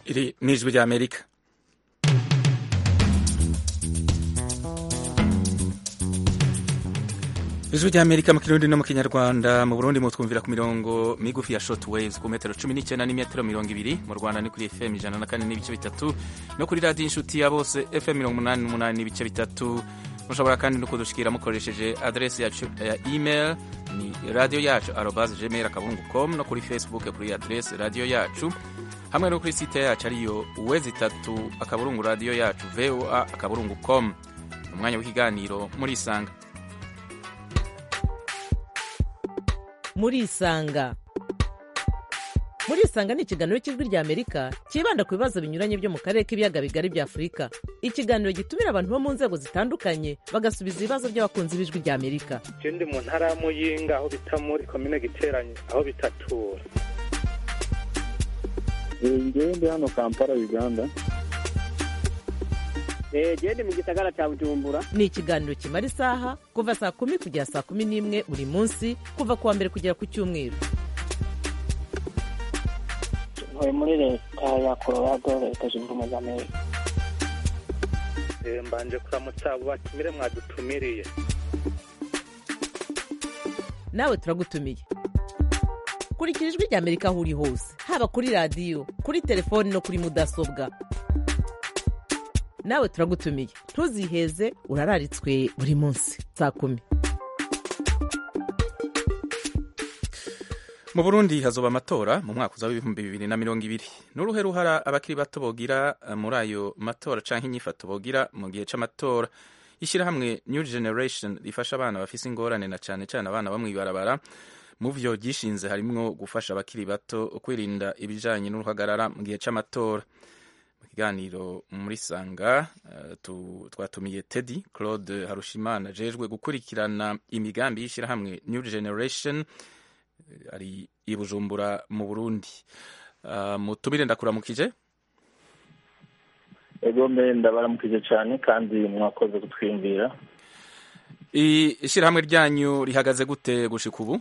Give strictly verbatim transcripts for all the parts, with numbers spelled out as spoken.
Iri ni ijwi ry'Amerika. Ijwi ry'Amerika mu Kirundi no mu Kinyarwanda. Mu Burundi mutwumvira ku mirongo migufi ya short waves ku metero cumi n'icyenda n'imetero mirongo ibiri, mu Rwanda ni kuri F M ijana na kane n'ibice bitatu, no kuri radio inshuti ya bose F M mirongo umunani n'umunani n'ibice bitatu. Mushobora kandi no kudushikira mukoresheje adresse yacu ya email ni radio yacu arobase gmail akaburungu com, no kuri Facebook kuri adresse radio yacu, hamwe no kuri site yacu ariyo wezi itatu akaburungu radio yacu voa akaburungu com. Umwanya w'ikiganiro muri Isanga. muri Isanga. Muri Isanga ni ikiganiro cy'ijwi ry'Amerika kibanda ku bibazo binyuranye byo mu karere k'ibiyaga bigari bya Afurika. Ikiganiro gitumira abantu bo mu nzego zitandukanye bagasubiza ibibazo by'abakunzi b'ijwi ry'Amerika. Je ndi mu ntara ya Muyinga aho bita muri commune Giteranye aho bitatura. Ngewe ndi hano Kampala Uganda. Eh je ndi mu gisagara cya Bujumbura. Ni ikiganiro kimara isaha kuva saa kumi kugera saa kumi n'imwe buri munsi kuva kuwa mbere kugera ku cyumweru. Ntuye muri leta ya Colorado, leta zunze ubumwe za Amerika. Eh mbanje kuramutsa abo batumire mwadutumiriye. Nawe turagutumiye. Kurikira ijwi ry'Amerika aho uri hose, haba kuri radio, kuri telefoni no kuri mudasobwa. Nawe turagutumiye. Ntuziheze, urararitswe buri munsi saa kumi. Mu Burundi hazoba amatora mu mwaka uza w'ibihumbi bibiri na mirongo ibiri. N'uruhe ruhara abakiri bato bogira muri ayo matora canke inyifato bogira mu gihe c'amatora? Ishirahamwe New Generation rifasha abana bafise ingorane na cane cane abana bamwe ibarabara. Mu vyo gishinze harimwo gufasha abakiri bato kwirinda ibijanye n'uruhagarara mu gihe c'amatora. Mu kiganiro muri Sanga uh, twatumiye Teddy Claude Harushimana jejwe gukurikirana imigambi y'ishirahamwe New Generation ari i Bujumbura mu Burundi. Uh, mutumire ndakuramukije. Ego mbe ndabaramukije cyane kandi mwakoze kutwiyumvira. Ishirahamwe ryanyu rihagaze gute gushika ubu?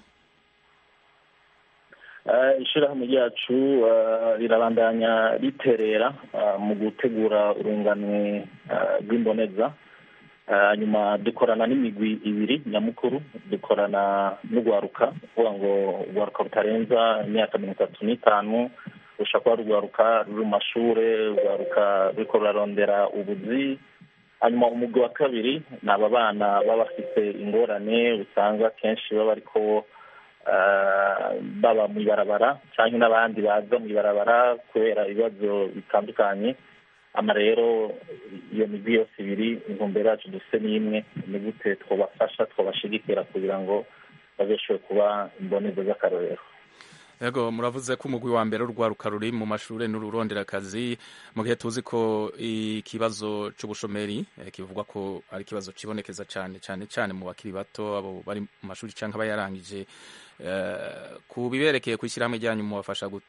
Uh, ishirahamwe ryacu uh, rirabandanya riterera uh, mu gutegura urunganwe uh, rw'imboneza. Hanyuma uh, dukorana n'imigwi ibiri nyamukuru, dukorana n'ugwaruka kuvuga ngo ugwaruka rutarenza imyaka mirongo itatu n'itanu, rushaka rugwaruka ruri mu mashure, ugwaruka ruriko rurarondera ubuzi. Hanyuma umugwi wa kabiri ni aba bana baba bafite ingorane usanga kenshi baba ariko uh, baba mu ibarabara cyangwa n'abandi baza mu ibarabara kubera ibibazo bitandukanye. Ama rero iyo migwi yose ibiri intumbero yacu dufite n'imwe, ni gute twabafasha twabashigikira kugira ngo bazeshobore kuba imboneza z'akarorero. Yego muravuze ko umugwi wa mbere urwaruka ruri mu mashure n'ururondera akazi, mu gihe tuzi ko ikibazo c'ubushomeri eh, kivugwa ko ari ikibazo kibonekeza cyane cyane cyane mu bakiri bato abo bari mu mashuri canke abayarangije. Uh, ku biberekeye kwishyirahamwe ryanyu mubafasha gute?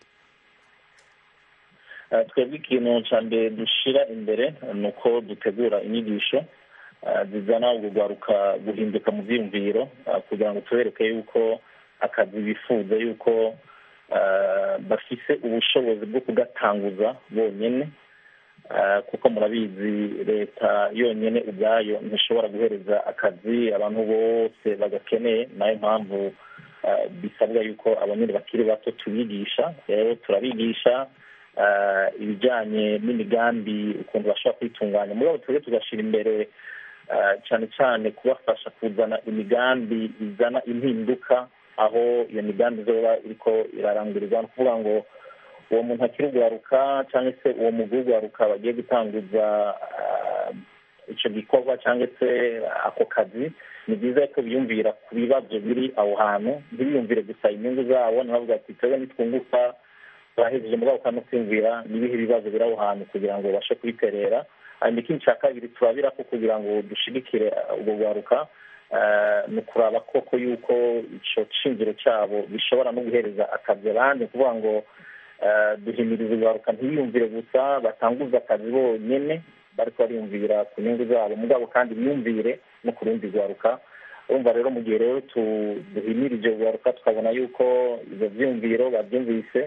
Twebwe ikintu cya mbere dushira imbere ni uko dutegura inyigisho zizana urwaruka guhinduka mu byiyumviro kugira ngo tubereke yuko akazi bifuza yuko bafise ubushobozi bwo kugatanguza bonyine, kuko murabizi leta yonyine ubwayo ntishobora guhereza akazi abantu bose bagakeneye. Nayo mpamvu bisabwa yuko abanyine bakiri bato tubigisha. Rero turabigisha Uh, ibijanye n'imigambi ukuntu bashobora kwitunganya. Mugabo twebwe tugashira imbere uh, cyane cyane kubafasha kuzana imigambi izana impinduka aho iyo migambi izoba iriko irarangurirwa. Ni ukuvuga ngo uwo muntu akiri ugwaruka cyangwa se uwo mugwi w'ugwaruka bagiye gutanguza uh, ico gikorwa cyangwa se ako kazi, ni byiza ko biyumvira ku bibazo biri aho hantu, ntibiyumvire gusa inyungu zabo. Nabavuga ati twebwe nitwunguka turahejeje mugabo kandi kwiyumvira nibihe ibibazo biri aho hantu kugira ngo bashe kubiterera. Hanyuma ikindi cya kabiri turabira ko kugira ngo dushigikire ubwo bwaruka ni ukuraba koko yuko ico shingiro cyabo bishobora no guhereza akazi abandi. Kuvuga ngo duhimiriza ubwaruka ntibiyumvire gusa batanguza akazi bonyene bariko bariyumvira ku nyungu zabo, mugabo kandi biyumvire no ku rundi rwaruka. Urumva rero mu gihe rero duhimirije ubwaruka tukabona yuko ivyo vyumviro bavyumvise,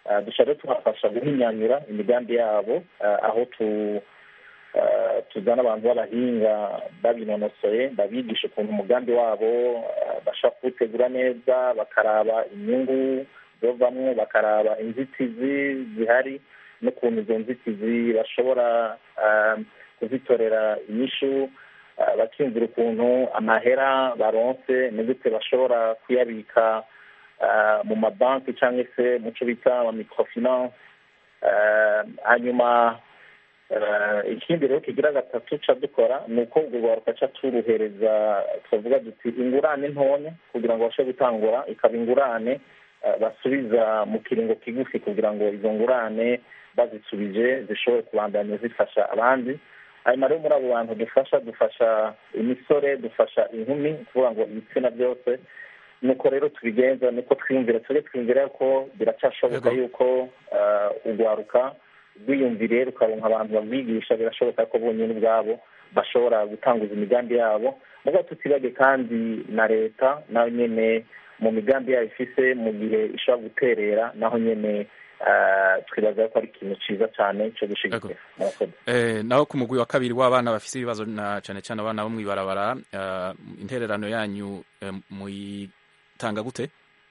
dushaka rero tubafasha guhinyanyura imigambi yabo aho tu tuzana abantu b'abahinga babinonosoye babigisha ukuntu umugambi wabo bashobora kuwutegura neza, bakaraba inyungu zovamwo, bakaraba inzitizi zihari n'ukuntu izo nzitizi bashobora kuzitorera inyishu, bakiyumvira ukuntu amahera baronse ni gute bashobora kuyabika mu mabanki cyangwa se mu cyo bita ama microfinance. Hanyuma ikindi rero kigira gatatu ca dukora ni uko ubwo rwaruka ca turuhereza, twavuga duti ingurane ntonya kugira ngo bashe gutangura, ikaba ingurane basubiza mu kiringo kigufi kugira ngo izo ngurane bazisubije zishobore kubandanya zifasha abandi. hanyuma rero muri abo bantu dufasha dufasha imisore, dufasha inkumi, kuvuga ngo ibitsina byose. nuko rero tubigenza, niko twiyumvira tujye twiyumvira ko biracyashoboka yuko urwaruka rwiyumvire rukaronka abantu babwigisha, birashoboka ko bonyine ubwabo bashobora gutanguza imigambi yabo. muga tutibage kandi na leta nayo nyene mu migambi yayo ifise mu gihe ishobora guterera, naho nyene twibaza ko ari ikintu ciza cyane cyo gushigikira. Eh, naho ku mugwi wa kabiri w'abana bafise ibibazo na cyane cyane abana bo mwibarabara, intererano yanyu muyitanga gute?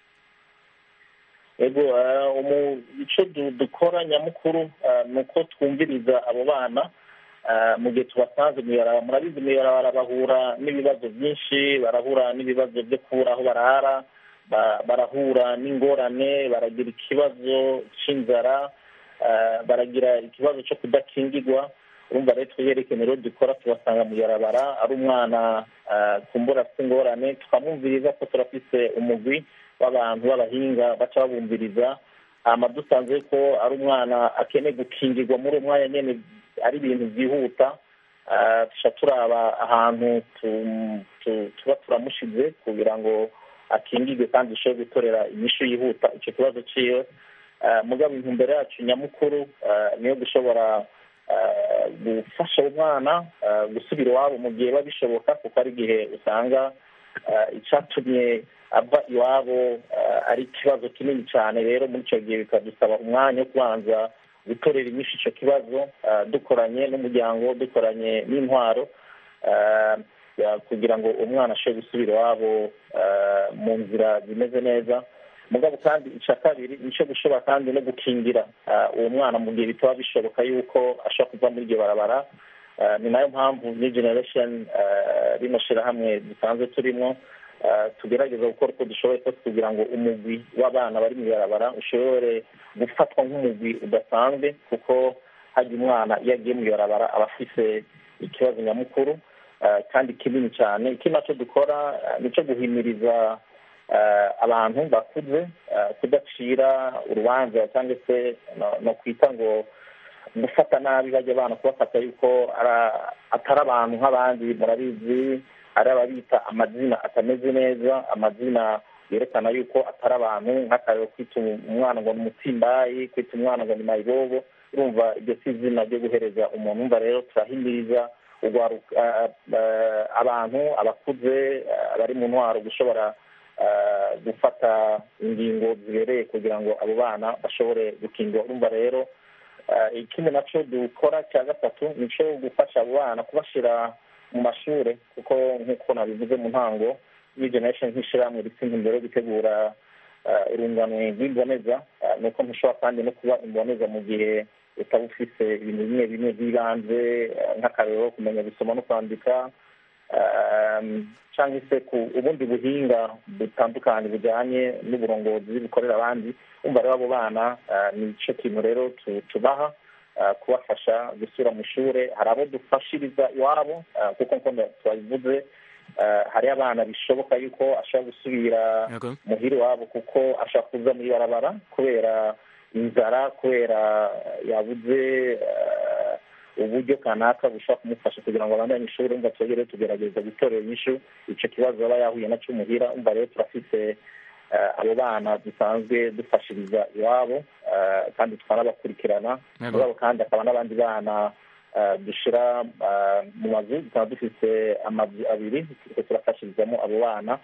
Ego ico dukora nyamukuru nuko twumviriza abo bana mu gihe tubasanze mwibarabara. Murabizi mwibarabara bahura n'ibibazo byinshi, barahura n'ibibazo byo kubura aho barara, barahura n'ingorane, baragira ikibazo c'inzara, baragira ikibazo cyo kudakingirwa. urumva rero twerekeye rero dukora tubasanga mu yarabara, ari umwana kumbura afite ingorane, tukamwumviriza ko turafise umugwi w'abantu b'abahinga baca babumviriza. hama dusanze ko ari umwana akeneye gukingirwa muri uwo mwanya nyene, ari ibintu byihuta, tuca turaba ahantu tuba turamushize kugira ngo akingirwe kandi dushobore gutorera inyishu yihuta ico kibazo ciwe. mugabo intumbero yacu nyamukuru niyo gushobora gufasha umwana gusubira iwabo mu gihe biba bishoboka, kuko ari igihe usanga icatumye ava iwabo ari ikibazo kinini cyane. rero muri icyo gihe bikadusaba umwanya wo kubanza gutorera inyishu icyo kibazo, dukoranye n'umuryango, dukoranye n'intwaro, kugira ngo umwana ashobore gusubira iwabo mu nzira zimeze neza. mugabo kandi icya kabiri nicyo gushobora kandi no gukingira uwo mwana mu gihe bitaba bishoboka yuko ashobora kuva muri iryo barabara. ni nayo mpamvu New Generation rino shirahamwe dusanzwe turimo tugerageza gukora uko dushoboye kose kugira ngo umugwi w'abana bari mu barabara ushobore gufatwa nk'umugwi udasanzwe, kuko hajya umwana iyo agiye mu barabara aba afise ikibazo nyamukuru kandi kinini cyane. iki nacyo dukora nicyo guhimiriza abantu bakuze kudacira urubanza cyangwa se no kwita ngo gufata nabi bajya abana, kubafata yuko atari abantu nk'abandi. murabizi ari ababita amazina atameze neza, amazina yerekana yuko atari abantu, nk'akarero kwita umwana ngo ni umutsimbayi, kwita umwana ngo ni mayibobo. urumva iryo si izina ryo guhereza umuntu. umva rero turahimiriza abantu abakuze bari mu ntwaro gushobora gufata ingingo zibereye kugira ngo abo bana bashobore gukingwa. urumva rero ikindi nacyo dukora cya gatatu nicyo gufasha abo bana kubashira mu mashuri, kuko nk'uko nabivuze mu ntango, New Generation nk'ishirahamwe rifite imbere yo gutegura urunganwe rw'imboneza, nuko ntushobora kandi no kuba imboneza mu gihe utaba ufise ibintu bimwe bimwe by'ibanze, nk'akarero kumenya gusoma no kwandika, cyangwa se ku ubundi buhinga butandukanye bujyanye n'uburongozi bukorera abandi. umva rero abo bana nicyo kintu rero tubaha, kubafasha gusubira mu ishuri. hari abo dufashiriza iwabo, kuko nk'uko twabivuze, hari abana bishoboka yuko ashobora gusubira muhira iwabo kuko ashobora kuza muri barabara kubera inzara, kubera yabuze uburyo kanaka bushobora kumufasha kugira ngo abandanye ishuri. umva twegere tugerageza gutorera inyishu icyo kibazo aba yahuye nacyo muhira. umva rero turafise abo bana dusanzwe dufashiriza iwabo kandi tukanabakurikirana. mugabo kandi akaba n'abandi bana dushira mu mazu, tukaba dufise amazu abiri turafashirizamo abo bana,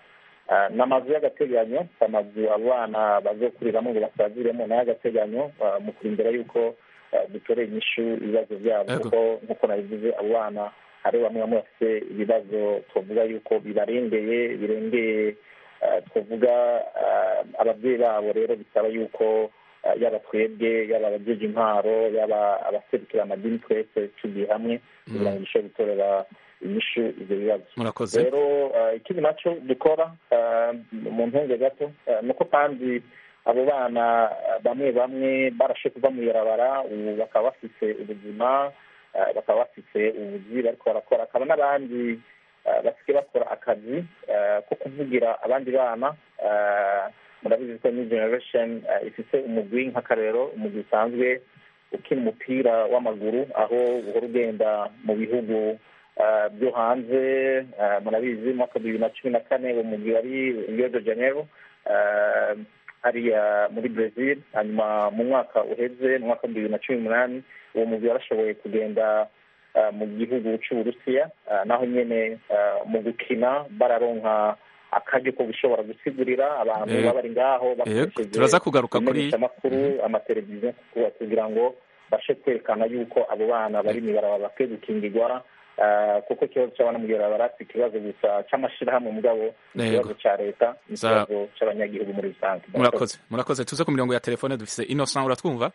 n'amazu y'agateganyo, amazu abana bazokuriramo ngo basaziremo n'ay'agateganyo mu kurindira yuko dutoreye inyishu ibibazo byabo, kuko nk'uko nabivuze abo bana hari bamwe bamwe bafite ibibazo twavuga yuko bibarengeye birengeye twavuga ababyeyi babo. Rero bisaba yuko yaba twebwe, yaba abajeje intwaro, yaba abaserukira amadini, twese tugiye hamwe kugira ngo dushobore gutorera inyishu ivyo bibazo. Murakoze. Rero ikindi naco dukora mu ntunge gato nuko kandi abo bana bamwe bamwe barashe kuva mu ibarabara, ubu bakaba bafise ubuzima, bakaba bafise ubuzi bariko barakora, akaba n'abandi basigaye bakora akazi ko kuvugira abandi bana. Murabizi ko New Generation ifise umugwi nk'akarero, umugwi usanzwe ukina umupira w'amaguru, aho uhora ugenda mu bihugu byo hanze. Murabizi mu mwaka bibiri na cumi na kane uwo mugwi wari Rio de Janeiro hariya muri Brazil. Hanyuma mu mwaka uheze, mu mwaka bibiri na cumi n'umunani, uwo mugwi warashoboye kugenda mu gihugu c'Uburusiya, naho nyene mu gukina bararonka akaryo ko gushobora gusigurira abantu baba bari ngaho bakoresheje turaza kugaruka kuri amakuru amateleviziyo kugira ngo bashe kwerekana yuko abo bana bari mw'ibarabara bakwiye gukingirwa, kuko ikibazo c'abana mw'ibarabara si ikibazo gusa c'amashirahamwe mugabo ikibazo ca leta n'ikibazo c'abanyagihugu muri rusange. Murakoze. Murakoze. Tuze ku mirongo ya telefone dufise Innocent, uratwumva?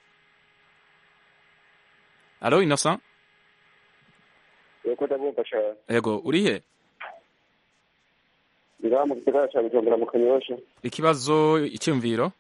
Alo Innocent? Yego ndabumva cyane. Yego, urihe? Ira mu gisagara ca Bujumbura mu Kanyosha. Ikibazo, icyumviro?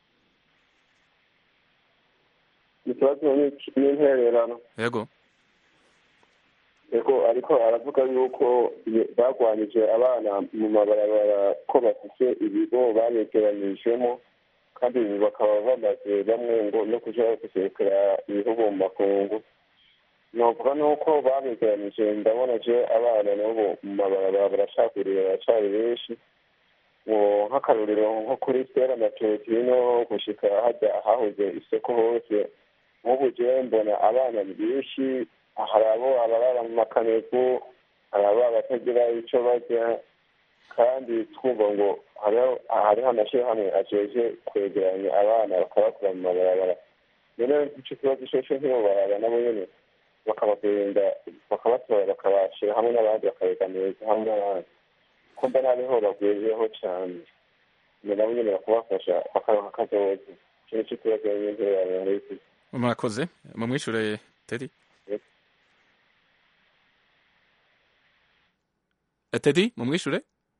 Ikibazo n'intererano. Yego. Yego, ariko aravuga yuko bagwanije abana mu mabarabara ko bafise ibigo bayegeranijemo, kandi bakaba bamaze bamwe ngo no kuja gusekera ibihugu mu makungu. Novuga nuko babegeranije, ndabona je abana nabo mu mabarabara barashakuriye, baracari benshi. Nk'akarorero nko kuri Stella na Totino gushika hajya hahoze isoko hose, nk'ubu je mbona abana benshi, hari abo abarara mu makaneku, hari abo batagira ico barya, kandi twumva ngo hariho amashirahamwe ajeje kwegeranya abana bakabakura mu mabarabara. Rero ico kibazo cose ntibobaraba nabo nyene bakabagenda bakabatora bakabashira hamwe n'abandi bakabega neza hamwe n'abandi, ko mbona ariho bagwiriyeho cane, nabo nyene bakabafasha bakaronka akazoza. Ico nico kibazo nyene n'iki. Murakoze. Mumwishure Teddy. Teddy, mumwishure?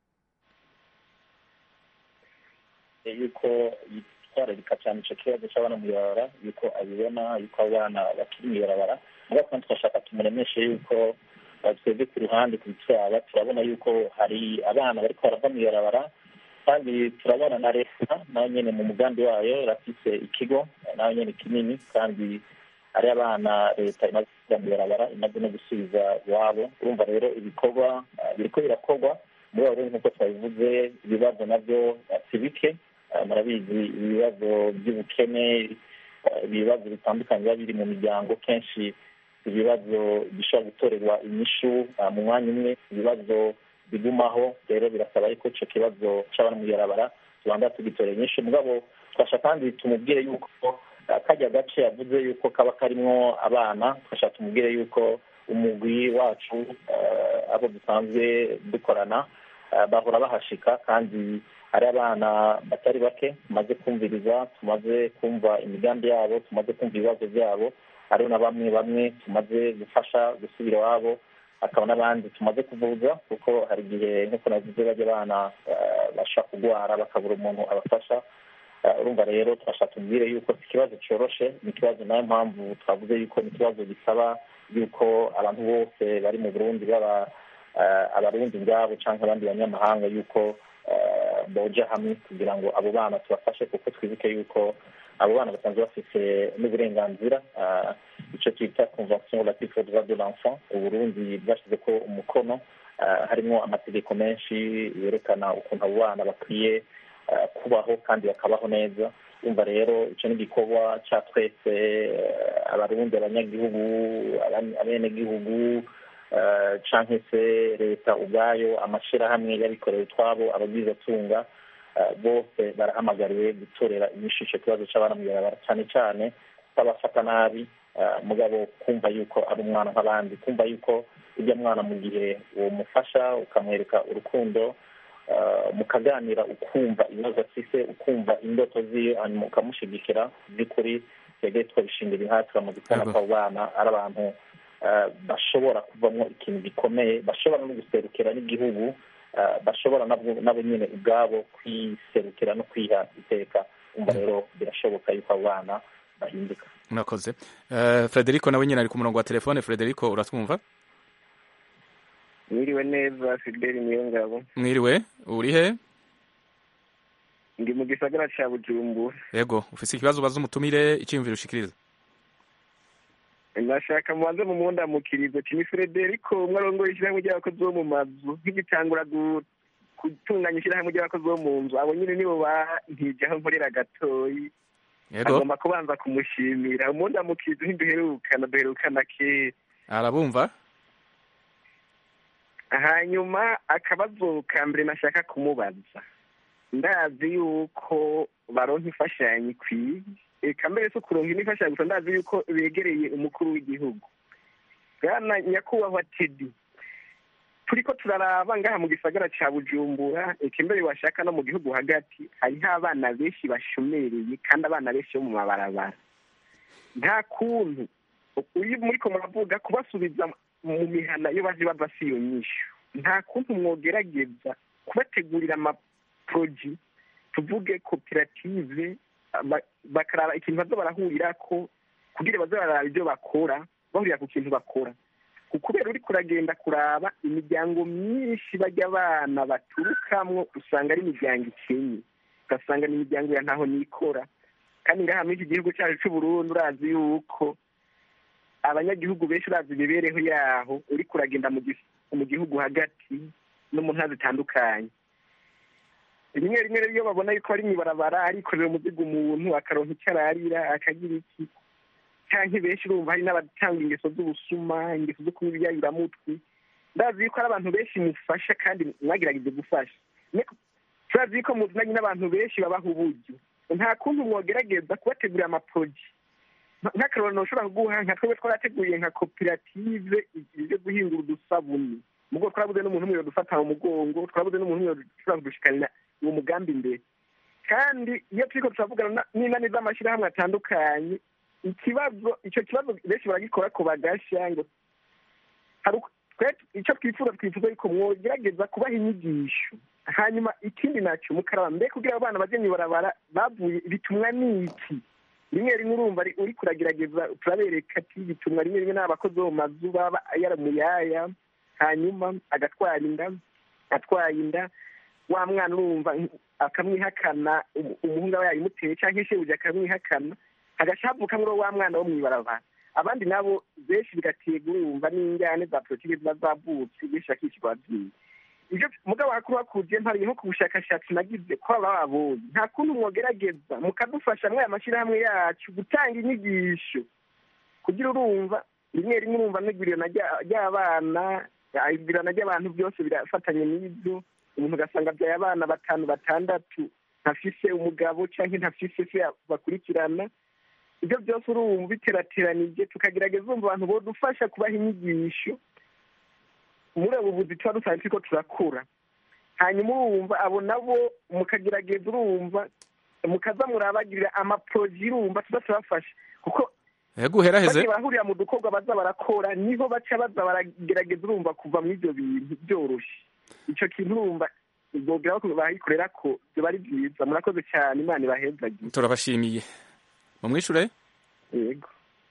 Yuko yitwararika cyane ico kibazo c'abana mw'ibarabara, yuko abibona yuko abana bakiri mw'ibarabara, mugabo kandi twashaka tumuremeshe yuko twebwe ku ruhande kubitwara turabona yuko hari abana bariko barava mw'ibarabara, kandi turabona na leta nayo nyene mu mugambi wayo irafise ikigo nayo nyene kinini, kandi hari abana leta imaze kuja mw'ibarabara imaze no gusubiza iwabo. Urumva rero ibikorwa biriko birakorwa muri abo rero, nk'uko twabivuze ibibazo navyo si bike. Murabizi ibibazo by'ubukene, ibibazo bitandukanye biba biri mu miryango, kenshi ibibazo bishobora gutorerwa inyishu mu mwanya umwe, ibibazo bigumaho. Rero birasaba yuko ico kibazo c'abana mw'ibarabara tubanza tugitorera inyishu, mugabo twasha kandi tumubwire yuko karya gace yavuze yuko kaba karimwo abana, twasha tumubwire yuko umugwi wacu abo dusanzwe dukorana bahora bahashika, kandi hari abana batari bake tumaze kumviriza, tumaze kumva imigambi yabo, tumaze kumva ibibazo byabo. Hariho na bamwe bamwe tumaze gufasha gusubira iwabo, hakaba n'abandi tumaze kuvuza, kuko hari igihe nk'uko navuze bajya abana bashaka kugwara bakabura umuntu abafasha. Urumva rero twasha tubwire yuko si ikibazo coroshe, ni ikibazo nayo mpamvu twavuze yuko ni ikibazo gisaba yuko abantu bose bari mu Burundi, baba abarundi ubwabo canke abandi banyamahanga, yuko boja hamwe kugira ngo abo bana tubafashe, kuko twibuke yuko abo bana basanzwe bafise n'uburenganzira, ico twita convention relative aux droits de l'enfant. Uburundi bwashizeko umukono, harimwo amategeko menshi yerekana ukuntu abo bana bakwiye kubaho kandi bakabaho neza. Umva rero ico ni igikorwa ca twese, abarundi, abanyagihugu, abenegihugu, canke se leta ubwayo, amashirahamwe y'abikorera utwabo, ababwizatunga, bose barahamagariwe gutorera inyishu icyo kibazo cy'abana mu ibarabara, cyane cyane kutabafata nabi, mugabo kumva yuko ari umwana nk'abandi, kumva yuko ujya mwana mu gihe uwo mufasha ukamwereka urukundo, mukaganira, ukumva ibibazo afise, ukumva indoto ziwe, hanyuma ukamushyigikira. by'ukuri twebwe twabishingira inka turamaze kubona ko abo bana ari abantu bashobora kuvamo ikintu gikomeye, bashobora no guserukira n'igihugu, bashobora nabo nyine ubwabo kwiserukira no kwiha iteka. umva rero birashoboka yuko abo bana bahinduka. murakoze. Frederico nawe nyine ari ku murongo wa telefone. Frederico, uratwumva? Mwiriwe neza, Fideli Niyongabo. Mwiriwe, uri he? Ndi mu gisagara ca Bujumbura. Yego, ufise ikibazo ubaza umutumire, icyiyumviro ushikiriza? Ndashaka mubanze mu mundamukirizo ni Frederico, umwe arongoye ishyirahamwe ry'abakozi bo mu mazu, nk'igitangura gutunganya ishyirahamwe ry'abakozi bo mu nzu. Abo nyine nibo bantijeho nkorera gatoyi. Yego. Agomba kubanza kumushimira. Umundamukirizo ntiduherukana, duherukana kera. Arabumva? Hanyuma akabazo ka mbere nashaka kumubaza, ndazi yuko baronka imfashanyo ikwiye, eka mbere so kuronka imfashanyo gusa ndazi yuko begereye umukuru w'igihugu. Bwana nyakubahwa Teddy, turiko turaraba ngaha mu gisagara ca Bujumbura, eka mbere washaka no mu gihugu hagati, hariho abana benshi bashomereye kandi abana benshi bo mu mabarabara. Nta kuntu uri muriko muravuga kubasubiza mu mihana iyo baje bava si iyo nyishu, nta kuntu mwogerageza kubategurira amaproji, tuvuge koperative, bakaraba ikintu baza barahurirako kugira baze bararaba ibyo bakora, bahurira ku kintu bakora. Kubera uri kuragenda kuraba imiryango myinshi bajya abana baturukamwo, usanga ari imiryango ikenye, ugasanga ni imiryango ya ntaho nikora. Kandi ngaha muri iki gihugu cyacu cy'u Burundi urazi yuko abanyagihugu benshi urazi imibereho yaho, uri kuragenda mu gihugu hagati no mu ntara zitandukanye. Rimwe rimwe rero iyo babona yuko ari mw'ibarabara arikorera umuzigo umuntu, akaronka icyo ararira, akagira iki, canke benshi urumva hari n'abatanga ingeso z'ubusuma, ingeso zo kunywa ibyayuramutwe. Ndazi yuko ari abantu benshi mufasha kandi mwagerageje gufasha. Turazi yuko muzananye n'abantu benshi babaha uburyo. Nta kuntu mwogerageza kubategurira amaproji. Nk'akarorero ushobora kuguha nka twebwe twarateguye nka koperative ibyo guhingura udusabuni, mugo twarabuze n'umuntu umwe dufata mu mugongo, twarabuze n'umuntu umwe ushobora kudushikanira uwo mugambi imbere. Kandi iyo turiko turavugana n'inani z'amashyirahamwe atandukanye, ikibazo icyo kibazo benshi baragikora ko bagasha ngo icyo twifuza twifuza yuko mwogerageza kubaha inyigisho. Hanyuma ikindi nacyo mukaraba mbe kugira abana baje mw'ibarabara bavuye bitumwa n'iki. Rimwe rimwe urumva uri kuragerageza turabereka ati bitumwa rimwe rimwe n'abakozi bo mu mazu baba yaramuyaya, hanyuma agatwara inda, atwaye inda, wa mwana urumva akamwihakana, umuhungu aba yayimuteye cyangwa shebuja akamwihakana, hagaca havukamwo wa mwana wo mw'ibarabara. Abandi nabo benshi bigatega urumva n'injyane za politiki ziba zavutse bishakishwa ababyeyi. Ibyo mugabo hakuru hakuje mpari nko ku bushakashatsi nagize ko bababonye, nta kuntu mwogerageza mukadufasha mwe amashyirahamwe yacu gutanga inyigisho kugira urumva rimwe rimwe urumva n'iguriro ry'abana, iguriro ry'abantu byose birafatanye n'ibyo. Umuntu ugasanga abyaye abana batanu batandatu, ntafise umugabo cyangwa ntafise se bakurikirana. Ibyo byose urumva biterateranije, tukagerageza urumva abantu bodufasha kubaha inyigisho muri abo buzi tuba dusanzwe turiko turakura. Hanyuma urumva abo nabo mukagerageza urumva mukaza murabagirira amaproji urumva tuba turabafasha, kuko yego heraheze bahurira mu dukorwa baza barakora, niho baca baza baragerageza urumva kuva muri ibyo bintu byoroshe. Icyo kintu urumva bogira ko bahikorera ko byo bari byiza. Murakoze cyane, Imana ibahezagiye. Turabashimiye. Mumwishure? Yego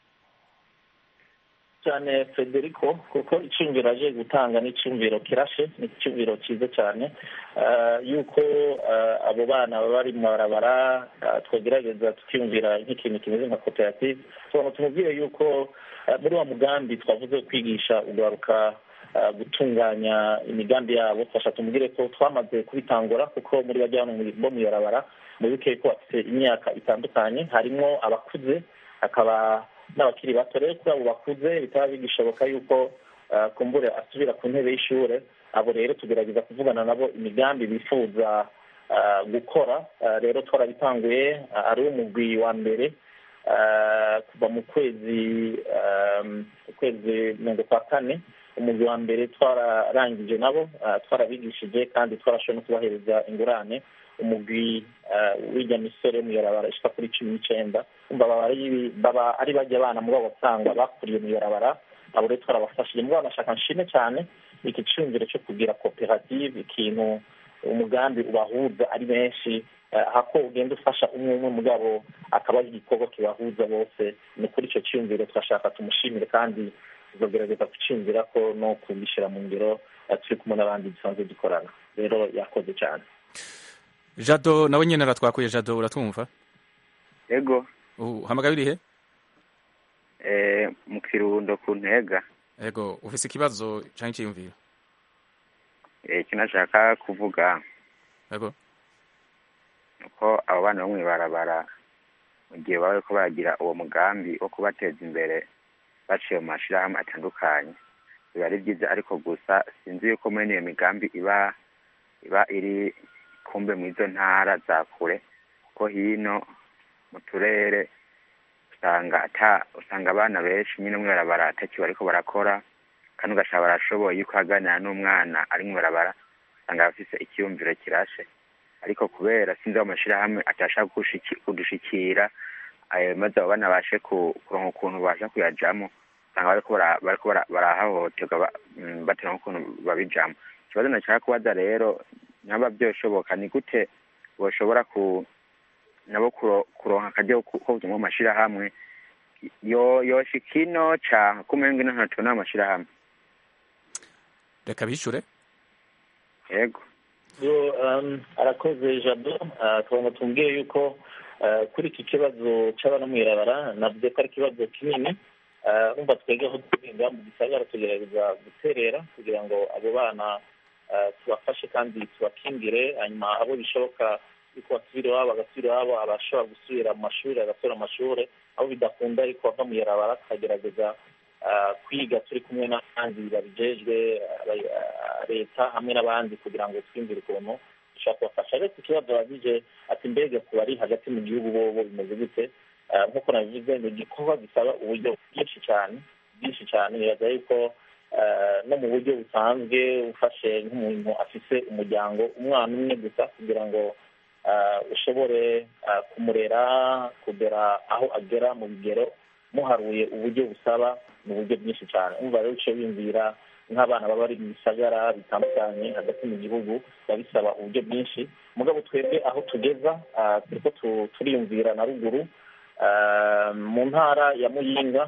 cyane Federico, kuko icyumviro aje gutanga n'icyumviro kirashe, n'icyumviro cyiza cyane, yuko abo bana baba bari mu barabara twagerageza tukiyumvira nk'ikintu kimeze nka koperative. Tubona tumubwire yuko muri wa mugambi twavuze kwigisha ugaruka gutunganya imigambi yabo, twasha tumubwire ko twamaze kubitangura, kuko muri bajya hano bo mu barabara mubibuke ko bafite imyaka itandukanye, harimo abakuze hakaba n'abakiri bato. Rero kuri abo bakuze bitaba bigishoboka yuko kumbure asubira ku ntebe y'ishure. Abo rero tugerageza kuvugana nabo imigambi bifuza gukora rero twarabitanguye ari umugwi wa mbere kuva mu kwezi ukwezi mirongo kwa kane umugwi wa mbere twararangije nabo twarabigishije kandi twarashoboye no kubahereza ingurane umugwi w'irya misore mw'ibarabara ishika kuri cumi n'icenda baba ari bajya abana mugabo basanga bakuriye mw'ibarabara abo rero twarabafashije mugabo nashaka nshime cyane iki cyumviro cyo kugira koperative ikintu umugambi ubahuza ari benshi hako ugenda ufasha umwe umwe mugabo akaba ari igikorwa kibahuza bose ni kuri icyo cyumviro twashaka tumushimire kandi tuzogerageza kucyumvira ko no kubishyira mu ngiro turi kumwe n'abandi dusanzwe dukorana rero yakoze cyane. Jado nawe nyene aratwakuye. Jado uratumva? Yego. uhamagaye urihe? eh mu Kirundo ku Ntega. Yego ufise ikibazo canke cyiyumviro? eh kinashaka kuvuga yego ko abo bana bamwe barabara mu gihe bawe ko bagira uwo mugambi wo kubateza imbere baciye mu mashirahamwe atandukanye biba ari byiza ariko gusa sinzi yuko muri iyo migambi iba iba iri kumbe mu izo ntara za kure kuko hino mu turere usanga ata usanga abana benshi nyine mwe barabara atakiwe ariko barakora kandi ugashaka barashoboye yuko aganira n'umwana ari mu barabara usanga bafise ikiyumviro kirashe ariko kubera sinzi amashirahamwe atashaka kudushikira ayo maze abo bana bashe kuronka ukuntu basha kuyajamo usanga bariko bariko barahahoterwa batera ukuntu babijamo. Ikibazo nashaka kubaza rero naba byoshoboka ni gute boshobora ku nabo kuronka akajya ko mu mashirahamwe yo yoshikino ca kumenga n'ahantu n'amashirahamwe. Reka bishure. Yego. Yo um, arakoze Jado twaba uh, tumbwiye yuko uh, kuri iki kibazo cy'abana mwirabara navuze ko ari kibazo kinini umva twege aho turinda mu gisagara tugerageza guterera kugira ngo abo bana uh, tubafashe kandi tubakingire hanyuma abo bishoboka yuko basubire iwabo bagasubira iwabo abashobora gusubira mu mashuri agasubira mu mashuri abo bidakunda ariko bava mu irabara tukagerageza kwiga turi kumwe n'abandi babijejwe leta hamwe n'abandi kugira ngo twumvire ukuntu dushobora kubafasha. Ariko ikibazo babije ati mbega ku bari hagati mu gihugu bobo bimeze gute nk'uko nabivuze ni igikorwa gisaba uburyo bwinshi cyane byinshi cyane biraza yuko no mu buryo busanzwe ufashe nk'umuntu afise umuryango umwana umwe gusa kugira ngo ushobore kumurera kugera aho agera mu bigero muharuye uburyo busaba mu buryo bwinshi cyane umva rero cyo bimvira nk'abana baba bari mu bisagara bitandukanye hagati mu gihugu babisaba uburyo bwinshi mugabo twebwe aho tugeza turiko turiyumvira na ruguru mu ntara ya Muyinga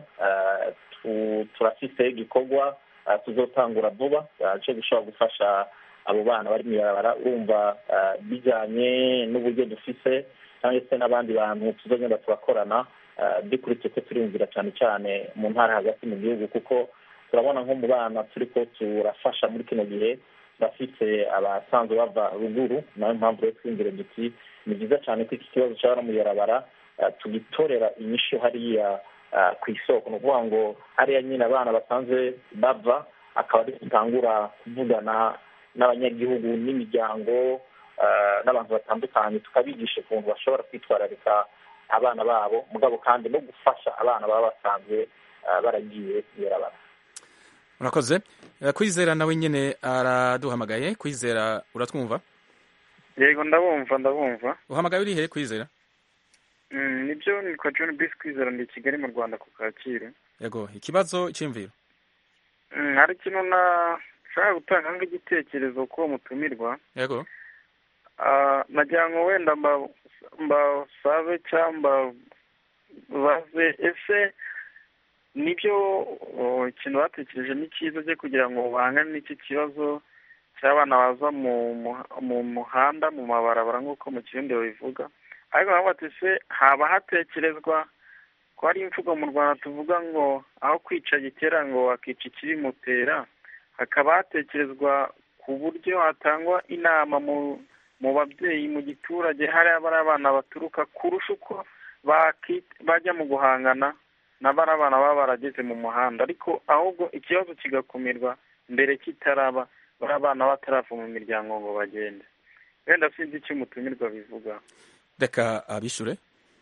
turafise igikorwa tuzotangura vuba cyo gushobora gufasha abo bana bari mu barabara urumva bijanye n'uburyo dufise cyangwa se n'abandi bantu tuzogenda turakorana dukurikije ko turiyumvira cyane cyane mu ntara hagati mu gihugu kuko turabona nko mu bana turiko turafasha muri kino gihe bafite abasanzwe bava ruguru nayo mpamvu rero twiyumvire duti ni byiza cyane ko iki kibazo cyabana mu barabara tugitorera inyishu hariya ku isoko ni ukuvuga ngo hariya nyine abana basanzwe bava akaba ari gutangura kuvugana n'abanyagihugu n'imiryango n'abantu batandukanye tukabigisha ukuntu bashobora kwitwararika abana babo mugabo kandi no gufasha abana baba basanzwe baragiye kwirabara. Murakoze. Kwizera nawe nyene araduhamagaye. Kwizera uratwumva? Yego ndabumva ndabumva. Uhamagaye uri he Kwizera? Mm nibyo ni kwa John Bis Kwizera ndi Kigali mu Rwanda ku Kacyiru. Yego ikibazo cy'imviro. Mm hari kintu na shaka gutanga nk'igitekerezo ko mutumirwa. Yego. Ah nagira ngo wenda mba mbasabe cyangwa baze ese nibyo ikintu batekereje ni cyiza cyo kugira ngo bahangane n'iki kibazo cy'abana baza mu mu muhanda mu mabarabara nk'uko mu Kirundi bivuga ariko nabo bati se haba hatekerezwa ko ari imvugo mu Rwanda tuvuga ngo aho kwica gitera ngo akica ikibimutera hakaba hatekerezwa ku buryo hatangwa inama mu mu babyeyi mu giturage hari abana baturuka kurusha uko bajya mu guhangana n'abari abana baba barageze mu muhanda ariko ahubwo ikibazo kigakumirwa mbere kitaraba bari abana batarava mu miryango ngo bagende. wenda sinzi icyo umutumirwa bivuga. reka abishure.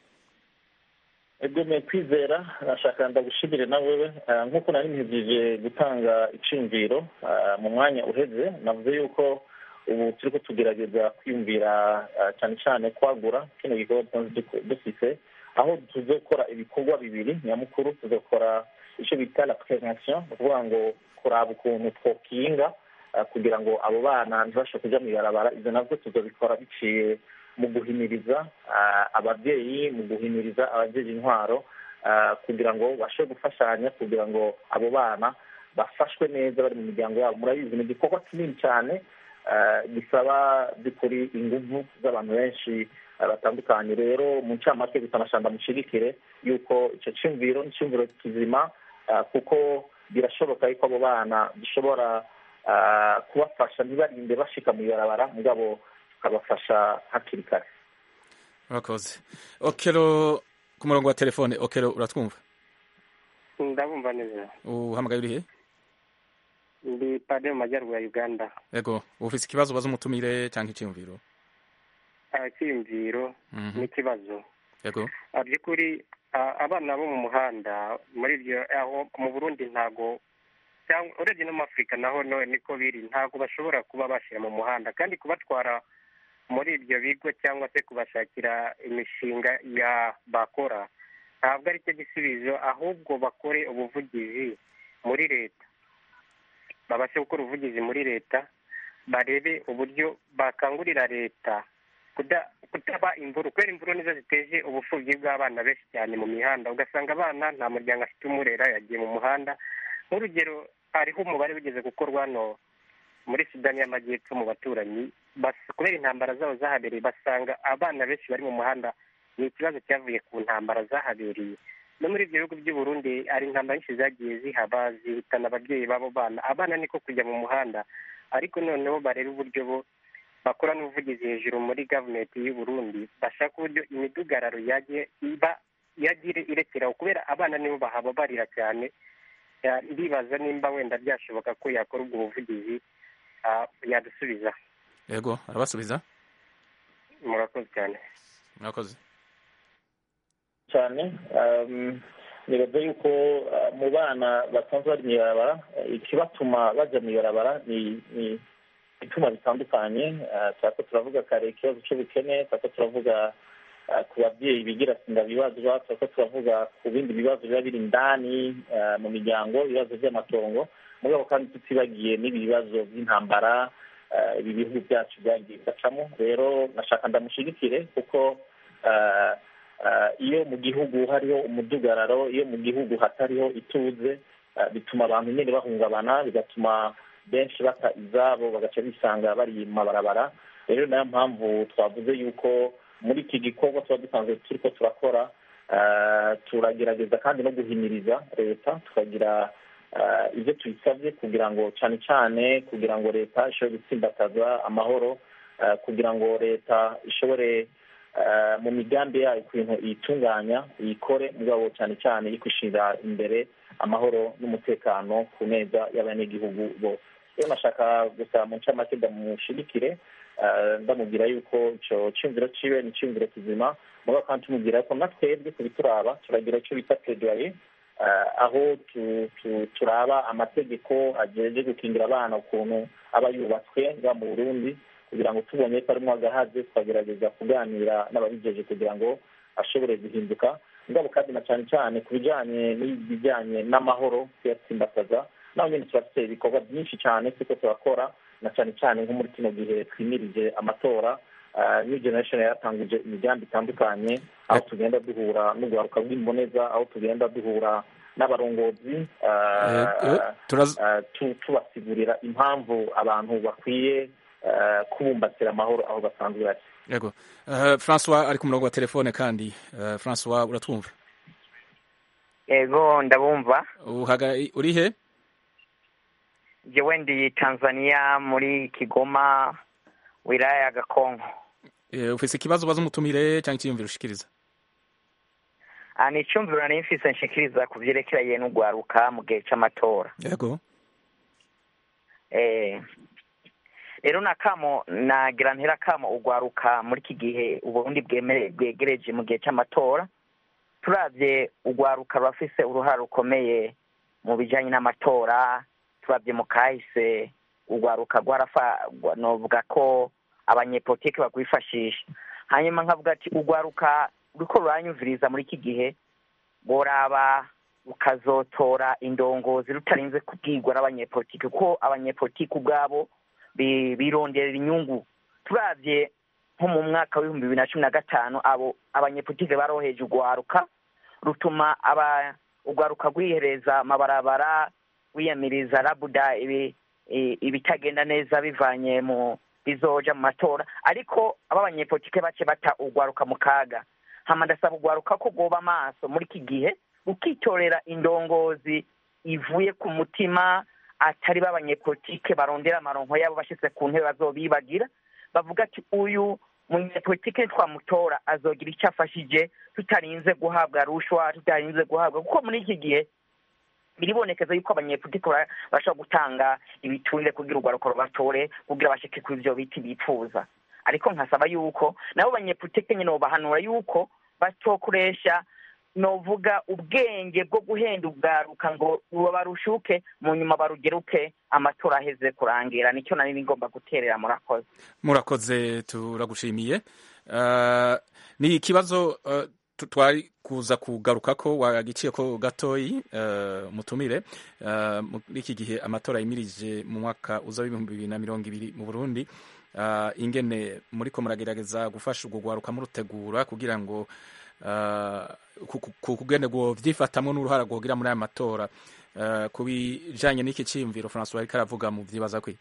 egome kwizera nashaka ndagushimire na wewe nk'uko nari mpejije gutanga iciyumviro mu mwanya uheze navuze yuko ubu turiko tugerageza kwiyumvira cyane cyane kwagura kino gikorwa dusanzwe dufise aho tuzokora ibikorwa bibiri nyamukuru tuzokora icyo bita la prevention ni ukuvuga ngo kuraba ukuntu twokinga kugira ngo abo bana ntibashobore kuja mw'ibarabara ivyo navyo tuzobikora biciye mu guhimiriza ababyeyi mu guhimiriza abajeje intwaro kugira ngo bashobore gufashanya kugira ngo abo bana bafashwe neza bari mu miryango yabo. Murabizi ni igikorwa kinini cyane gisaba by'ukuri inguvu z'abantu benshi batandukanye. Rero mu ncamake bisanashanda mushigikire yuko icyo cyumviro n'icyumviro kizima kuko birashoboka yuko abo bana bishobora kubafasha ntibarinde bashika mu ibarabara mugabo tukabafasha hakiri kare. Murakoze. Okero ku murongo wa telefone. Okero uratwumva? Ndabumva neza. Uhamagaye urihe? Ndi pade mu majyaruguru ya Uganda. Yego, ufise ikibazo baza umutumire cyangwa icyumviro? Icyumviro n'ikibazo. Yego. By'ukuri abana bo mu muhanda muri ibyo aho mu Burundi ntago cyangwa urebye no mu Afurika naho none niko biri ntago bashobora kuba bashyira mu muhanda kandi kubatwara muri ibyo bigo cyangwa se kubashakira imishinga ya bakora ntabwo ari cyo gisubizo ahubwo bakore ubuvugizi muri leta babashe gukora ubuvugizi muri leta barebe uburyo bakangurira leta kutaba imvuru kubera imvuru nizo ziteje ubupfubyi bw'abana benshi cyane mu mihanda ugasanga abana nta muryango afite umurera yagiye mu muhanda. Nk'urugero hariho umubare wigeze gukorwa hano muri Sudani y'Amajyepfo mu baturanyi kubera intambara zabo zahabereye basanga abana benshi bari mu muhanda. Ni ikibazo cyavuye ku ntambara zahabereye no muri ibyo bihugu by'u Burundi ari intambara nyinshi zagiye zihaba zihitana ababyeyi b'abo bana. Abana niko kujya mu muhanda ariko noneho bareba uburyo bo bakora n'ubuvugizi hejuru muri gavumenti y'u Burundi bashaka uburyo imidugararo yagiye iba yagira irekeraho kubera abana nibo bahababarira cyane. Ndibaza nimba wenda byashoboka ko yakora ubwo buvugizi yadusubiza. Yego arabasubiza. Murakoze cyane. Murakoze cyane. Nibaza yuko mu bana basanzwe bari mw'ibarabara ikibatuma baja mw'ibarabara ni bituma bitandukanye. Turako turavuga kare ikibazo cy'ubukene, turako turavuga ku babyeyi bigira sinda bibazwa, turako turavuga ku bindi bibazo biba biri indani mu miryango, ibibazo by'amatongo mugabo kandi tutibagiye n'ibi bibazo by'intambara ibi bihugu byacu byagiye bacamo. Rero nashaka ndamushigikire kuko iyo mu gihugu hariho umudugararo, iyo mu gihugu hatariho ituze bituma abantu nyine bahungabana, bigatuma benshi bata izabo bagaca bisanga bari mu mabarabara. Rero nayo mpamvu twavuze yuko muri iki gikorwa tuba dusanzwe turiko turakora turagerageza kandi no guhimiriza leta tukagira ibyo tuyisabye kugira ngo cyane cyane kugira ngo leta ishobore gutsimbataza amahoro, kugira ngo leta ishobore mu migambi yayo ikintu iyitunganya iyikore mugabo cyane cyane ikwishira imbere amahoro n'umutekano ku neza y'abanyagihugu bose. Rero nashaka gusa mu ncamake ndamushigikire ndamubwira yuko icyo cyumviro ciwe ni icyumviro kizima mugabo kandi tumubwira ko natwebwe kubituraba turagira icyo bita plaidoyer aho turaba amategeko ajeje gukingira abana ukuntu aba yubatswe nga mu Burundi kugira ngo tubonye ko arimo agahaze tukagerageza kuganira n'ababijeje kugira ngo ashobore guhinduka mugabo kandi na cyane cyane ku bijyanye n'ibijyanye n'amahoro kuyatsimbataza naho nyine turafite ibikorwa byinshi cyane turiko turakora na cyane cyane nko muri kino gihe twimirije amatora. New Generation yatanguje imigambi itandukanye aho tugenda duhura n'urwaruka rw'imboneza, aho tugenda duhura n'abarongozi tubasigurira impamvu abantu bakwiye kubumbatira amahoro aho basanzwe bari. Yego. François ari ku murongo wa telefone kandi François uratwumva? Yego ndabumva. Uri he? Jewe ndi Tanzania muri Kigoma wilaya ya Gakonko. Eh ufise ikibazo baza umutumire cyangwa icyumviro ushikiriza? Ani icyumviro nari mfise nshikiriza kuvyerekeranye n'ugwaruka mu gihe c'amatora. Yego. Eh rero nakamo nagira ntera kamo ugwaruka muri iki gihe uburundi bwegereje mu gihe cy'amatora turavye ugwaruka rurafise uruhare rukomeye mu bijanye n'amatora turavye mu kahise ugwaruka rwarafa novuga ko abanyepolitike bagwifashisha hanyuma nkavuga ati ugwaruka ruriko ruranyumviriza muri iki gihe boraba ukazotora indongozi rutarinze kubwirwa n'abanyepolitike kuko abanyepolitike ubwabo bironderera inyungu turavye nko mu mwaka w'ibihumbi bibiri na cumi na gatanu abo abanyepolitike baroheje ugwaruka rutuma aba ugwaruka rwihereza amabarabara wiyamiriza rabuda ibi ibitagenda neza bivanye mu bizoja mu matora ariko abanyepolitike bace bata ugwaruka mu kaga hama ndasaba ugwaruka ko goba amaso muri iki gihe ukitorera indongozi ivuye ku mutima atari b'abanyepolitike barondera amaronko yabo bashitse ku ntebe bazobibagira bavuga ati uyu munyepolitike twamutora azogira icyo afashije tutarinze guhabwa rushwa tutarinze guhabwa kuko muri iki gihe biribonekeza yuko abanyepolitike bashobora gutanga ibiturire kugira urwaruko rubatore kugira bashike ku ivyo biti bipfuza ariko nkasaba yuko nabo banyepolitike nyene bobahanura yuko batokoresha novuga ubwenge bwo guhenda ubwaruka ngo barushuke mu nyuma barugeruke amatora aheze kurangira nicyo nari ngomba guterera murakoze murakoze turagushimiye uh, ni ikibazo uh, twari kuza kugaruka ko wagiciye ko gatoyi uh, mutumire uh, muri iki gihe amatora yimirije mu mwaka uza w'ibihumbi bibiri na mirongo ibiri mu Burundi uh, ingene muriko muragerageza gufasha urwo rwaruka murutegura kugira ngo kugende ngo vyifatamwe n'uruhara rwogira muri aya matora ku bijanye n'iki ciyumviro François ariko aravuga mu vyibaza kwi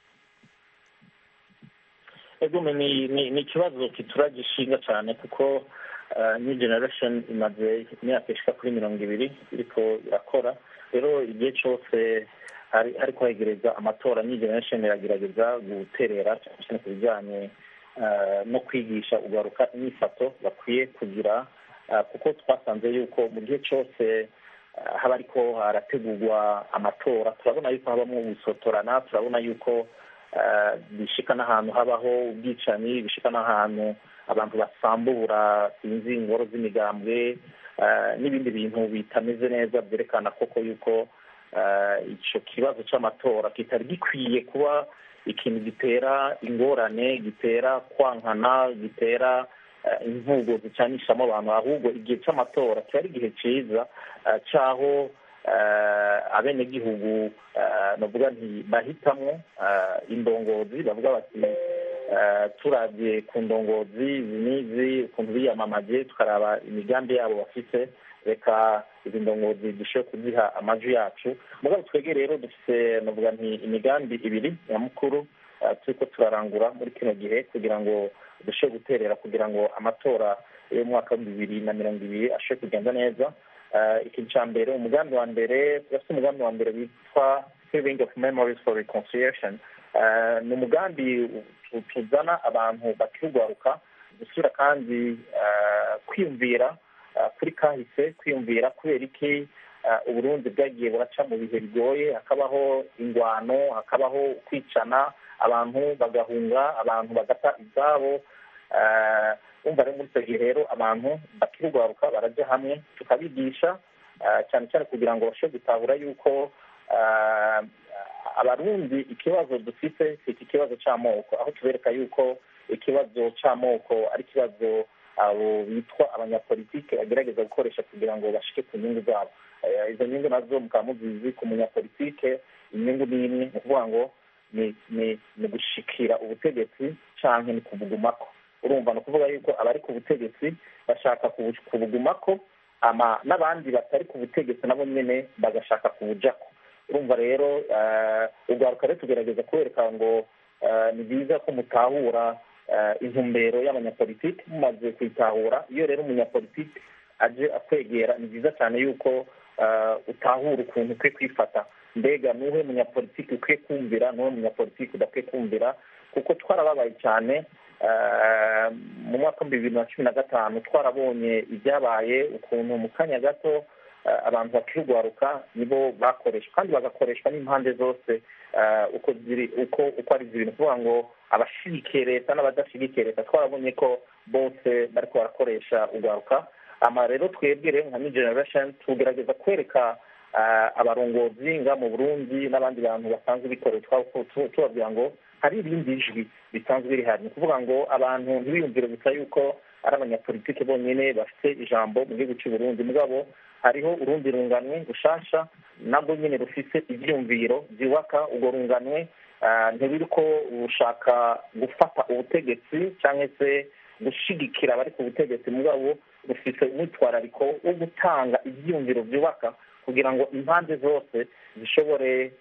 ego ni ni ikibazo kituragishinga cyane kuko new generation imaze imyaka ishika kuri mirongo ibiri iriko irakora rero igihe cyose ariko hegereza amatora new generation iragerageza guterera cyane ku bijanye no kwigisha ugaruka imyifato bakwiye kugira kuko twasanze yuko mu gihe cyose haba ariko harategurwa amatora turabona yuko habamo gusotorana turabona yuko bishika n'ahantu habaho ubwicanyi bishika n'ahantu abantu basambura sinzi ingoro z'imigambwe n'ibindi bintu bitameze neza byerekana koko yuko icyo kibazo cy'amatora kitari gikwiye kuba ikintu gitera ingorane gitera kwankana gitera imvugo zicanishamo abantu ahubwo igihe cy'amatora cyari igihe cyiza cyaho abenegihugu navuga nti bahitamwo indongozi bavuga bati turabye ku ndongozi n'izi ukuntu biyamamaje tukaraba imigambi yabo bafite reka izi ndongozi dushobore kuziha amajwi yacu mugabo twege rero dufite navuga nti imigambi ibiri nyamukuru turiko turarangura muri kino gihe kugira ngo dushobore guterera kugira ngo amatora y'umwaka wa bibiri na mirongo ibiri ashobore kugenda neza ikintu cya mbere umugambi wa mbere turafite umugambi wa mbere witwa saving of memories for reconciliation ni umugambi tuzana abantu bakirwaruka gusubira kandi kwiyumvira kuri kahise kwiyumvira kubera iki uburundi bwagiye buraca mu bihe bigoye hakabaho ingwano hakabaho kwicana abantu bagahunga abantu bagata izabo umva rero muri icyo gihe rero abantu bakirwaruka barajya hamwe tukabigisha cyane cyane kugira ngo bashobore gutahura yuko abarundi ikibazo dufite si iki kibazo cy'amoko aho tubereka yuko ikibazo cy'amoko ari ikibazo abo bitwa abanyapolitike bagerageza gukoresha kugira ngo bashike ku nyungu zabo izo nyungu nazo mukaba muzizi ku munyapolitike inyungu ni imwe ni ukuvuga ngo ni ni ni gushikira ubutegetsi canke ni kubugumako urumva ni ukuvuga yuko abari ku butegetsi bashaka kubugumako ama n'abandi batari ku butegetsi nabo nyene bagashaka kubujako urumva rero urwaruka rero tugerageza kubereka ngo ni byiza ko mutahura intumbero y'abanyapolitiki mumaze kwitahura iyo rero umunyapolitiki aje akwegera ni byiza cyane yuko utahura ukuntu ukwiye kwifata mbega nuhe munyapolitiki ukwiye kumvira nuhe munyapolitiki udakwiye kumvira kuko twarababaye cyane mu mwaka w'ibihumbi bibiri na cumi na gatanu twarabonye ibyabaye ukuntu mu kanya gato abantu bakiri urwaruka nibo bakoreshwa kandi bagakoreshwa n'impande zose uko ziri uko uko ari zibiri kuvuga ngo abashigikiye leta n'abadashigikiye leta twarabonye ko bose bariko barakoresha urwaruka ama rero twebwe rero nka new generation tugerageza kwereka abarongozi nga mu Burundi n'abandi bantu basanzwe bikorera tubabwira ngo hari ibindi ijwi bisanzwe rihari ni kuvuga ngo abantu ntibiyumvire gusa yuko ari abanyapolitike bonyine bafite ijambo mu gihugu cy'u Burundi mugabo hariho urundi runganwe rushasha nabwo nyine rufite ibyumviro byubaka urwo runganwe ntibiri ko ushaka gufata ubutegetsi cyangwa se gushigikira abari ku butegetsi mugabo rufite umwitwarariko wo gutanga ibyumviro byubaka kugira ngo impande zose zishobore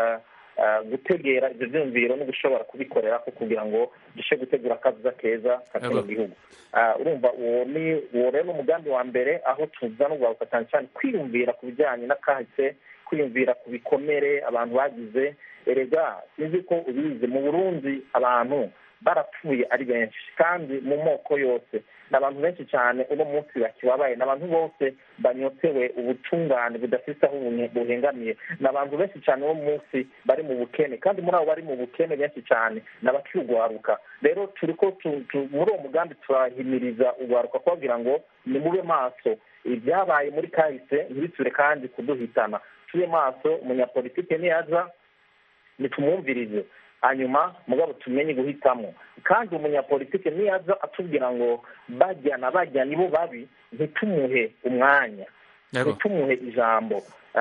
gutegera ibyo byumviro no gushobora kubikorera ko kugira ngo dushe gutegura akaza keza kakino gihugu urumva uwo ni uwo rero umugambi wa mbere aho tuzana urwaruka cyane cyane kwiyumvira ku bijyanye n'akahise kwiyumvira ku bikomere abantu bagize erega sinzi ko ubizi mu Burundi abantu barapfuye ari benshi kandi mu moko yose n'abantu benshi cyane uno munsi bakibabaye n'abantu bose banyotewe ubutungane budafite aho buhengamiye n'abantu benshi cyane uno munsi bari mu bukene kandi muri abo bari mu bukene benshi cyane n'abakirugwaruka rero turiko muri uwo mugambi turahimiriza urwaruka kubabwira ngo nimube maso ibyabaye muri kahise ntibisubire kandi kuduhitana tube maso umunyapolitike niyaza nitumwumvirize hanyuma mugabo tumenye guhitamo kandi umunyapolitike niyaza atubwira ngo bajyana bajya nibo babi ntitumuhe umwanya ntitumuhe ijambo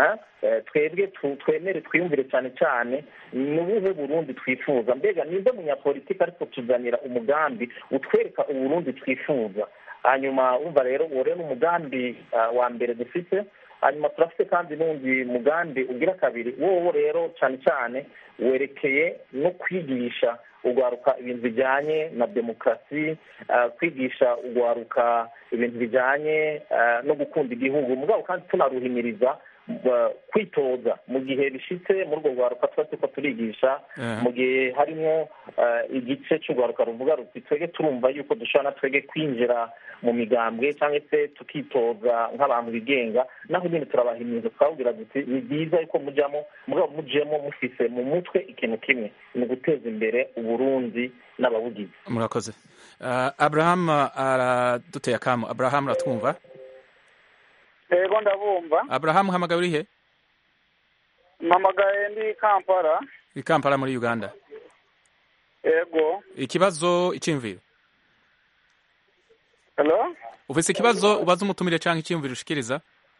twebwe twemere twiyumvire cyane cyane ni ubuhe Burundi twifuza mbega ninde munyapolitike ariko tuzanira umugambi utwereka uburundi twifuza hanyuma umva rero uwo rero umugambi wa mbere dufite hanyuma turafite kandi n'undi mugambi ugira kabiri wowe rero cyane cyane werekeye no kwigisha urwaruka ibintu bijyanye na demokarasi kwigisha urwaruka ibintu bijyanye no gukunda igihugu mugabo kandi tunaruhimiriza kwitoza mu gihe bishitse muri urwo rwaruka tuba turiko turigisha mu gihe harimo igice cy'urwaruka ruvuga ruti twege turumva yuko dushobora na twege kwinjira mu migambwe cyangwa se tukitoza nk'abantu bigenga naho nyine turabahimiriza twabwira duti ni byiza yuko mujyamo mugabo mujemo mufise mu mutwe ikintu kimwe ni guteza imbere uburundi n'ababugize murakoze Abraham araduteye akamo Abraham uratwumva Ego ndabumva. Abraham hamagaye uri he? Mpamagaye ndi Kampala. I Kampala muri Uganda. Ego. Ikibazo icimviro. Hello? Ufise ikibazo ubaza umutumire canke icimviro ushikiriza?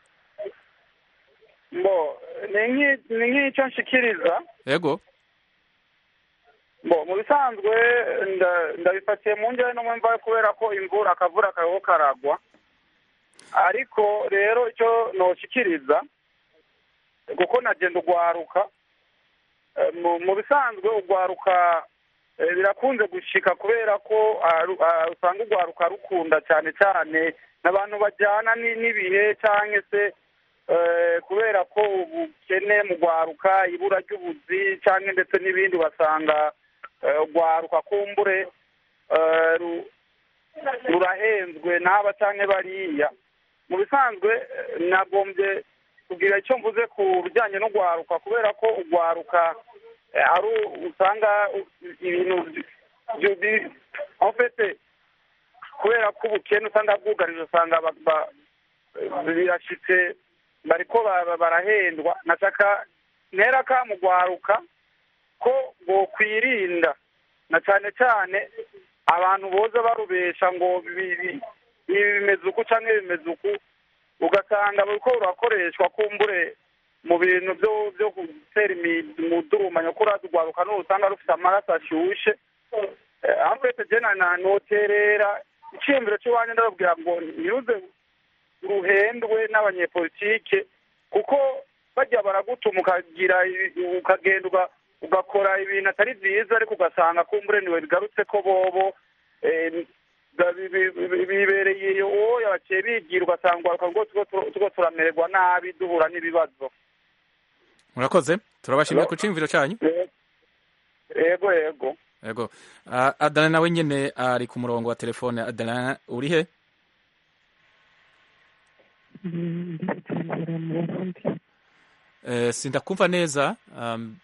Mbo, ningi ningi ico nshikiriza. Ego. Mbo, mu bisanzwe ndabifatiye mu njye no mwumva kubera ko imvura akavura kaho karagwa. Ariko rero icyo noshikiriza kuko nagenda ugwaruka mu bisanzwe ugwaruka birakunze gushika kubera ko usanga ugwaruka rukunda cyane cyane n'abantu bajyana n'ibihe cyangwa se kubera ko ubukene mu gwaruka ibura ry'ubuzi cyangwa ndetse n'ibindi basanga ugwaruka kumbure rurahenzwe n'aba cyangwa bariya mu bisanzwe nagombye kugira icyo mvuze ku bijyanye no gwaruka kubera ko ugwaruka ari usanga ibintu ofete kubera ko ubukene usanga bwugarije usanga birashitse bariko barahendwa nashaka ntera ka mu gwaruka ko bokwirinda na cyane cyane abantu boza barubesha ngo ibi bimeze uku cyangwa bimeze uku ugasanga bariko urakoreshwa kumbure mu bintu byo byo gutera imidurumanya ko uradugwaruka n'usanga rufite amaraso ashushe ampete jena na noterera iciyumviro cy'iwanyu ndababwira ngo ntiruze ruhendwe n'abanyepolitike kuko bajya baragutuma ukagira ukagenda ugakora ibintu atari byiza ariko ugasanga kumbure niwe bigarutse ko bobo bibereye uwo yabaciye bigira ugasanga ngo tuko turamererwa nabi duhura n'ibibazo murakoze turabashimiye ku cimviro cyanyu yego yego yego Adana nawe nyene ari ku murongo wa telefone Adana uri he ndi Bujumbura mu Burundi. Eh, sindakumva neza. Um,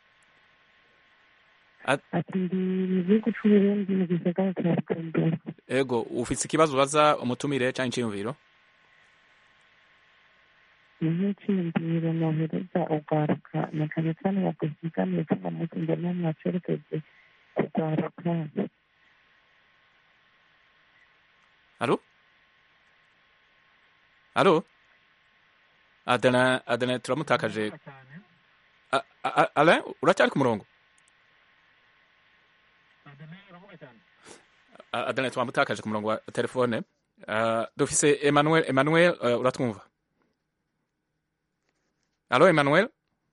at- ati ndi mu gihugu c'Uburundi mu gisagara ca Bujumbura. ego ufise ikibazo ubaza umutumire canke iciyumviro? niho iciyumviro nohereza urwaruka na cane cane badusiganiye ko bamuzi mbona mwacerekeje urwaruka. Allô? Allô? Adana Adana turamutakaje. A- a- Alain uracyari ku murongo? A- Adana turamutakaje ku murongo wa telefone. Uh, dufise Emmanuel Emmanuel uh, uratwumva? Allô Emmanuel?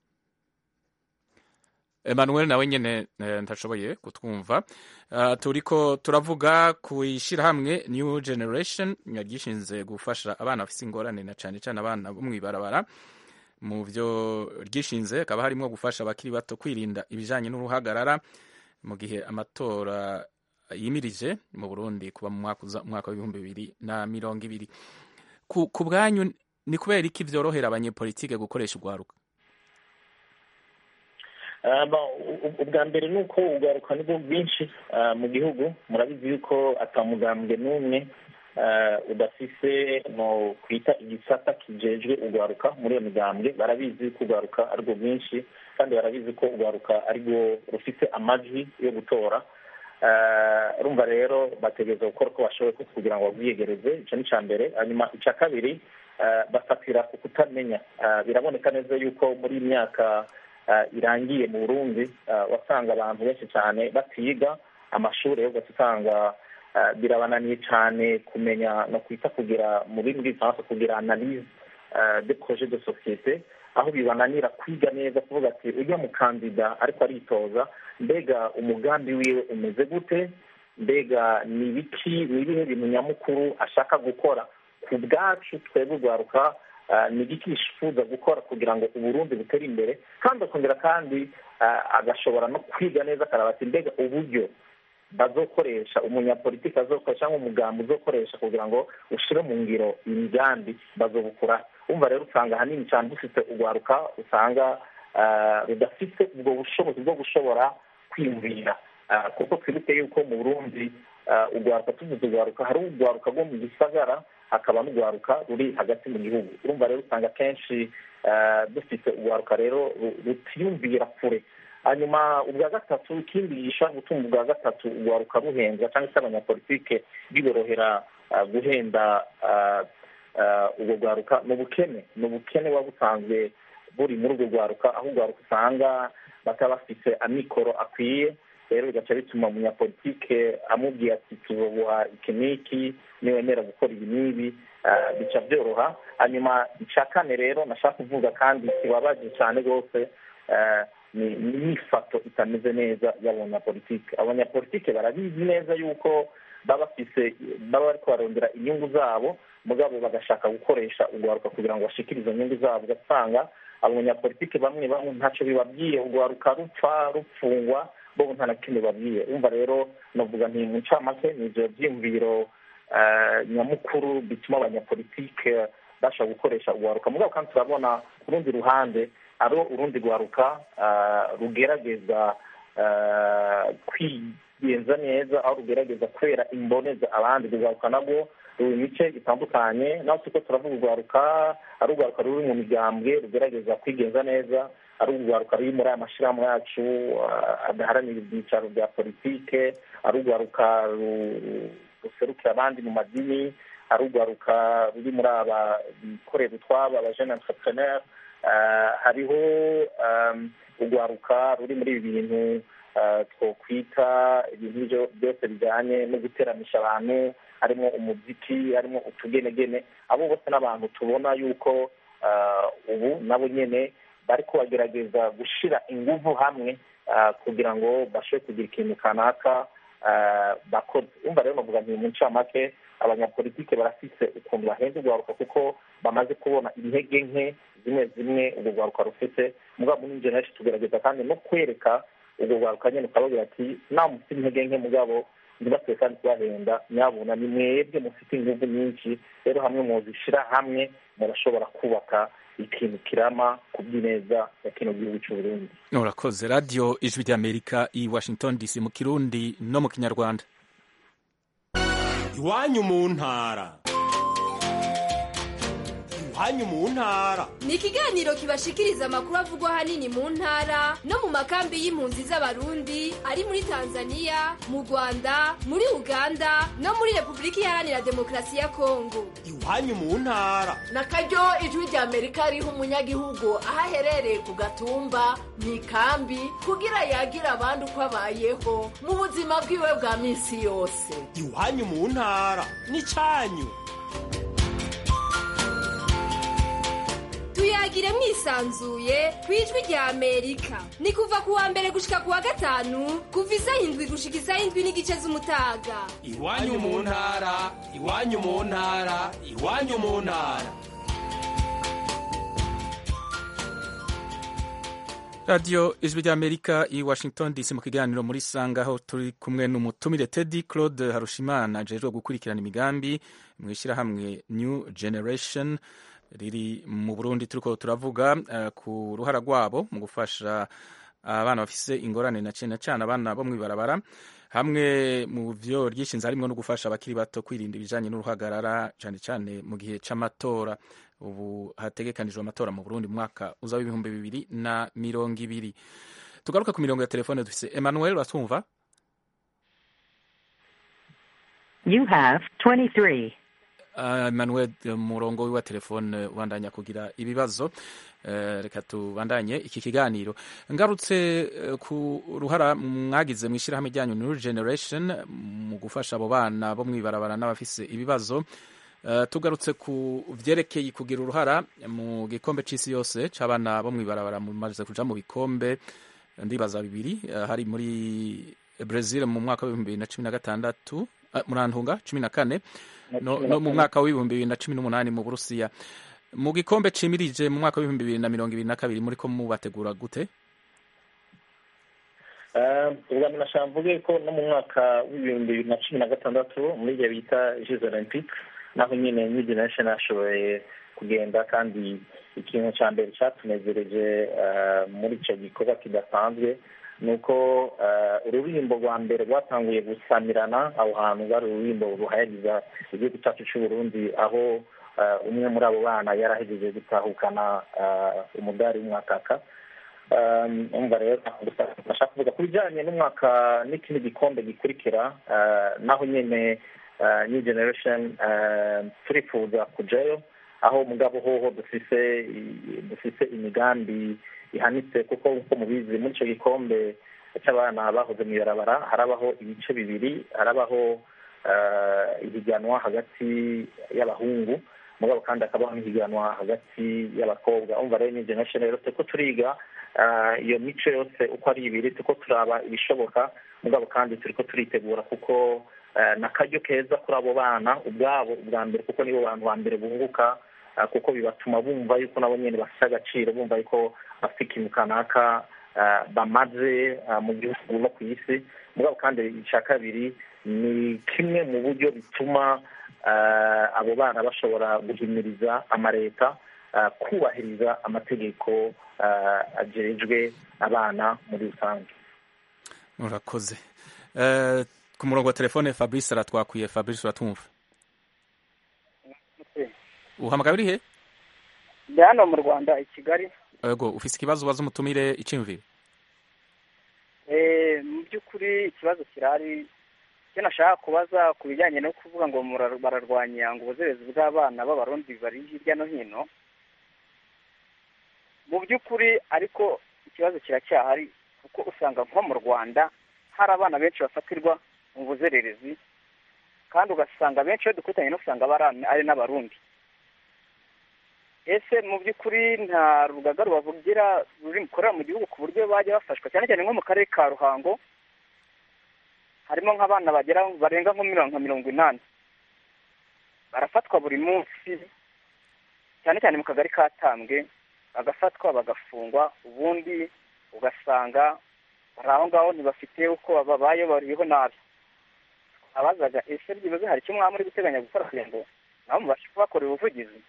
Emmanuel nawe nyene eh, ntashoboye kutwumva. Uh, turiko turavuga ku ishirahamwe New Generation ryishinze gufasha abana bafise ingorane na cane cane abana bo mwibarabara. Mu vyo ryishinze akaba harimo gufasha abakiri bato kwirinda ibijanye n'uruhagarara mu gihe amatora yimirije mu Burundi kuba mu mwaka uza- umwaka w'ibihumbi bibiri na mirongo ibiri. Ku, ku bwanyu ni kubera iki vyorohera abanyepolitike gukoresha urwaruka? Ah, ba- u- u- ubwa mbere ni uko ugaruka nibwo bwinshi ah, mu gihugu. Murabizi yuko atamugambwe n'umwe ah, udafise no kwita igisata kijejwe ugaruka muri iyo migambwe. Barabizi ko ugaruka aribwo bwinshi kandi barabizi ko ugaruka aribwo rufise amajwi yo gutora. Ah, urumva rero bategereza gukora uko bashoboye kose kugira ngo babwiyegereze. Ico ni ica mbere. Hanyuma ica kabiri ah, bafatira ku kutamenya. Ah, biraboneka neza yuko muri iyi myaka uh, irangiye mu Burundi uh, wasanga abantu benshi cyane batiga amashuri yo gasanga uh, birabananiye cyane kumenya no kwita kugira mu bindi bw'ifaransa kugira analyse uh, de projet de société, aho bibananira kwiga neza kuvuga ati ujya mu kandida ariko aritoza mbega umugambi wiwe umeze gute, mbega ni biki ni ibihe bintu nyamukuru ashaka gukora ku bwacu twebwe urwaruka. Uh, ni igiki yifuza gukora kugira ngo Uburundi butere imbere, kandi akongera kandi uh, agashobora no kwiga neza akaraba ati mbega uburyo bazokoresha umunyapolitiki azokoresha cyangwa umugambi uzokoresha kugira ngo ushire mu ngiro imigambi bazobukura. Umva rero usanga hanini cyane dufite urwaruka usanga uh, rudafite ubwo bushobozi bwo gushobora kwiyumvira, uh, kuko twibuke yuko mu Burundi uh, urwaruka tuvuze urwaruka hari urwaruka rwo mu gisagara hakaba n'urwaruka ruri hagati mu gihugu. Urumva rero usanga kenshi uh, dufite urwaruka rero rutiyumvira kure. Hanyuma ubwa gatatu ikindi gishobora gutuma ubwa gatatu urwaruka ruhenza cyangwa se abanyapolitike biborohera uh, guhenda uh, uh, ubwo rwaruka ni ubukene ni ubukene buba busanzwe buri muri urwo rwaruka, aho urwaruka usanga bataba bafite amikoro akwiye. Rero bigaca bituma umunyapolitike amubwira ati tuzobuha iki n'iki niwemera gukora ibi n'ibi, uh, bica byoroha. Hanyuma icya kane rero nashaka kuvuga kandi kibabaje cyane rwose, uh, ni imyifato itameze neza y'abanyapolitike. Abanyapolitike barabizi neza yuko baba bafise baba bariko barondera inyungu zabo, mugabo bagashaka gukoresha urwaruka kugira ngo bashikire izo nyungu zabo. Ugasanga abanyapolitike bamwe bamwe ntacyo bibabwiye, urwaruka rupfa rupfungwa bo nta na kimwe babwiye. Umva rero navuga nti mu ncamake ni ivyo vyiyumviro uh, nyamukuru bituma abanyapolitike bashobora gukoresha urwaruka. Mugabo kandi turabona ku rundi ruhande aro urundi rwaruka uh, rugerageza uh, kwigenza neza, aho rugerageza kwera imboneza abandi. Urwaruka nabwo ruri imice itandukanye, naho turiko turavuga urwaruka ari urwaruka ruri mu migambwe rugerageza kwigenza neza, ari urwaruka ruri muri aya mashirahamwe yacu uh, adaharanira ibyicaro bya politike, ari urwaruka ruserukira abandi mu madini, ari urwaruka ruri muri aba bikorera utwabo aba jeune entrepreneur. Uh, hariho um, urwaruka ruri muri ibi bintu uh, twokwita ibintu byose bijyanye no guteramisha abantu, harimo umuziki, harimo utugenegene. Abo bose n'abantu tubona yuko uh, ubu nabo nyene bariko bagerageza gushira inguvu hamwe uh, kugira ngo bashobore kugira ikintu kanaka uh, bakoze. Umva rero navuga nti mu ncamake abanyapolitike barafise ukuntu bahenze urwaruka kuko bamaze kubona intege nke zimwe zimwe urwo rwaruka rufite. Mugabo muri generation tugerageza kandi no kwereka urwo rwaruka nyene ukababwira ati nawe mufite intege nke mugabo ntibasuye kandi kubahenda nyabuna ni mwebwe mufite ingufu nyinshi rero hamwe muzishyira hamwe murashobora kubaka ikintu kirama ku bw'ineza ya kino gihugu cy'u Burundi. Urakoze. Radio Ijwi ry'Amerika i Washington D C mu Kirundi no mu Kinyarwanda. Iwanyu mu ntara. Iwanyu mu ntara ni ikiganiro kibashikiriza amakuru avugwa hanini mu ntara no mu makambi y'impunzi z'abarundi ari muri Tanzania, mu Rwanda, muri Uganda no muri Repubulika Iharanira Demokarasi ya Kongo. Iwanyu mu ntara na karyo Ijwi ry'Amerika riha umunyagihugu aho aherereye ku gatumba mu ikambi kugira yagira abandi uko abayeho mu buzima bwiwe bwa minsi yose. Iwanyu mu ntara ni cyanyu. Tuyagire mwisanzuye ku Ijwi ry'Amerika ni kuva ku wa mbere gushika ku wa gatanu kuva isaha indwi gushika isaha indwi n'igice z'umutaga. Iwanyu mu ntara iwanyu mu ntara iwanyu mu ntara. Radio Ijwi ry'Amerika i Washington D C mu kiganiro muri Sanga aho turi kumwe n'umutumire Teddy Claude Harushimana ajejwe gukurikirana imigambi mu ishyirahamwe New Generation riri mu Burundi. Turiko turavuga uh, ku ruhara rwabo mu gufasha abana uh, bafise ingorane na cyane cyane abana bo mwibarabara hamwe mu vyo ryishinze harimo no gufasha abakiri bato kwirinda ibijanye n'uruhagarara cyane cyane mu gihe c'amatora. Ubu hategekanijwe amatora mu Burundi mu mwaka uza w'ibihumbi bibiri na mirongo ibiri. Tugaruka ku mirongo ya telefone dufise Emmanuel Basumva. You have twenty-three. Uh, Emmanuel murongo wa telefone wandanya kugira ibibazo. Uh, reka tubandanye iki kiganiro. Ngarutse uh, ku ruhara mwagize mwishirahamwe ryanyu New Generation mu gufasha abo bana bo mwibarabara n'abafise ibibazo. Uh, tugarutse ku vyerekeye kugira uruhara mu gikombe c'isi yose c'abana bo mwibarabara mu maze kuja mu bikombe ndibaza bibiri uh, hari muri Brazil mu mwaka wa bibiri na cumi na gatandatu uh, murantunga cumi na kane no, no mu mwaka wa bibiri na cumi n'umunani mu Burusiya. Mu gikombe cimirije mu mwaka wa bibiri na mirongo ibiri na kabiri muri ko mubategura gute? Uh, ubwa nashamvuge ko no mu mwaka wa bibiri na cumi na gatandatu muri gihe bita Jeux Olympiques naho nyine New Generation ashoboye kugenda kandi ikintu cya mbere cyatunezereje muri icyo gikorwa kidasanzwe ni uko ururirimbo rwa mbere rwatanguye gusamirana aho hantu bari ururirimbo ruhayagiza igihugu cyacu cy'u Burundi aho umwe muri abo bana yarahejeje gutahukana umudari w'umwakaka. umva rero ndashaka kuvuga ku bijyanye n'umwaka n'ikindi gikombe gikurikira naho nyine New Generation turifuza kujayo aho mugabo hoho dufise dufise imigambi ihanitse kuko uko mubizi muri icyo gikombe cy'abana bahoze mu ibarabara harabaho ibice bibiri, harabaho ihiganwa hagati y'abahungu mugabo kandi hakabaho n'ihiganwa hagati y'abakobwa. umva rero New Generation rero turiko turiga iyo mico yose uko ari ibiri, turiko turaba ibishoboka mugabo kandi turiko turitegura kuko n'akaryo keza kuri abo bana ubwabo ubwa mbere kuko nibo bantu ba mbere bunguka kuko bibatuma bumva yuko nabo nyine bafite agaciro, bumva yuko bafite ikintu kanaka bamaze mu gihugu no ku isi. mugabo kandi icya kabiri ni kimwe mu buryo bituma abo bana bashobora guhimiriza amaleta kubahiriza amategeko ajejwe abana muri rusange. Murakoze. Ku murongo wa telefone Fabrice aratwakwiye. Fabrice uratumva? Uhamagara uri he? Ndi hano mu Rwanda i Kigali. Yego, ufise ikibazo ubaza umutumire iciyumviro? Eh, mu by'ukuri ikibazo kirari cyo nashaka kubaza ku bijyanye no kuvuga ngo bararwanya ngo ubuzerezi bw'abana b'abarundi bari hirya no hino. Mu by'ukuri ariko ikibazo kiracyahari kuko usanga nko mu Rwanda hari abana benshi bafatirwa mu buzererezi kandi ugasanga benshi iyo dukutanye no usanga ari n'abarundi. Ese mu by'ukuri nta rugaga rubavugira ruri mukorera mu gihugu ku buryo bajya bafashwa cyane cyane nko mu karere ka Ruhango harimo nk'abana bagera barenga nko mirongo mirongo inani barafatwa buri munsi cyane cyane mu kagari ka Tambwe bagafatwa bagafungwa ubundi ugasanga bari aho ngaho ntibafite uko babaye bariho nabi. abazaga ese byibuze hari icyo mwaba muri guteganya gukora kugira ngo nabo mubashe kubakorera ubuvugizi.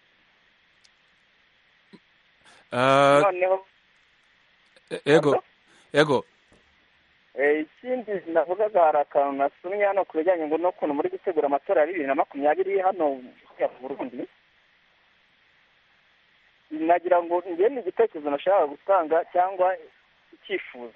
Ah, noneho ego ego eh, ikindi navugaga hari akantu nasomye hano ku bijyanye ngo n'ukuntu muri gutegura amatora ya bibiri na makumyabiri hano mu Burundi. Nagira ngo njye ni igitekerezo nashaka gutanga cyangwa icyifuzo,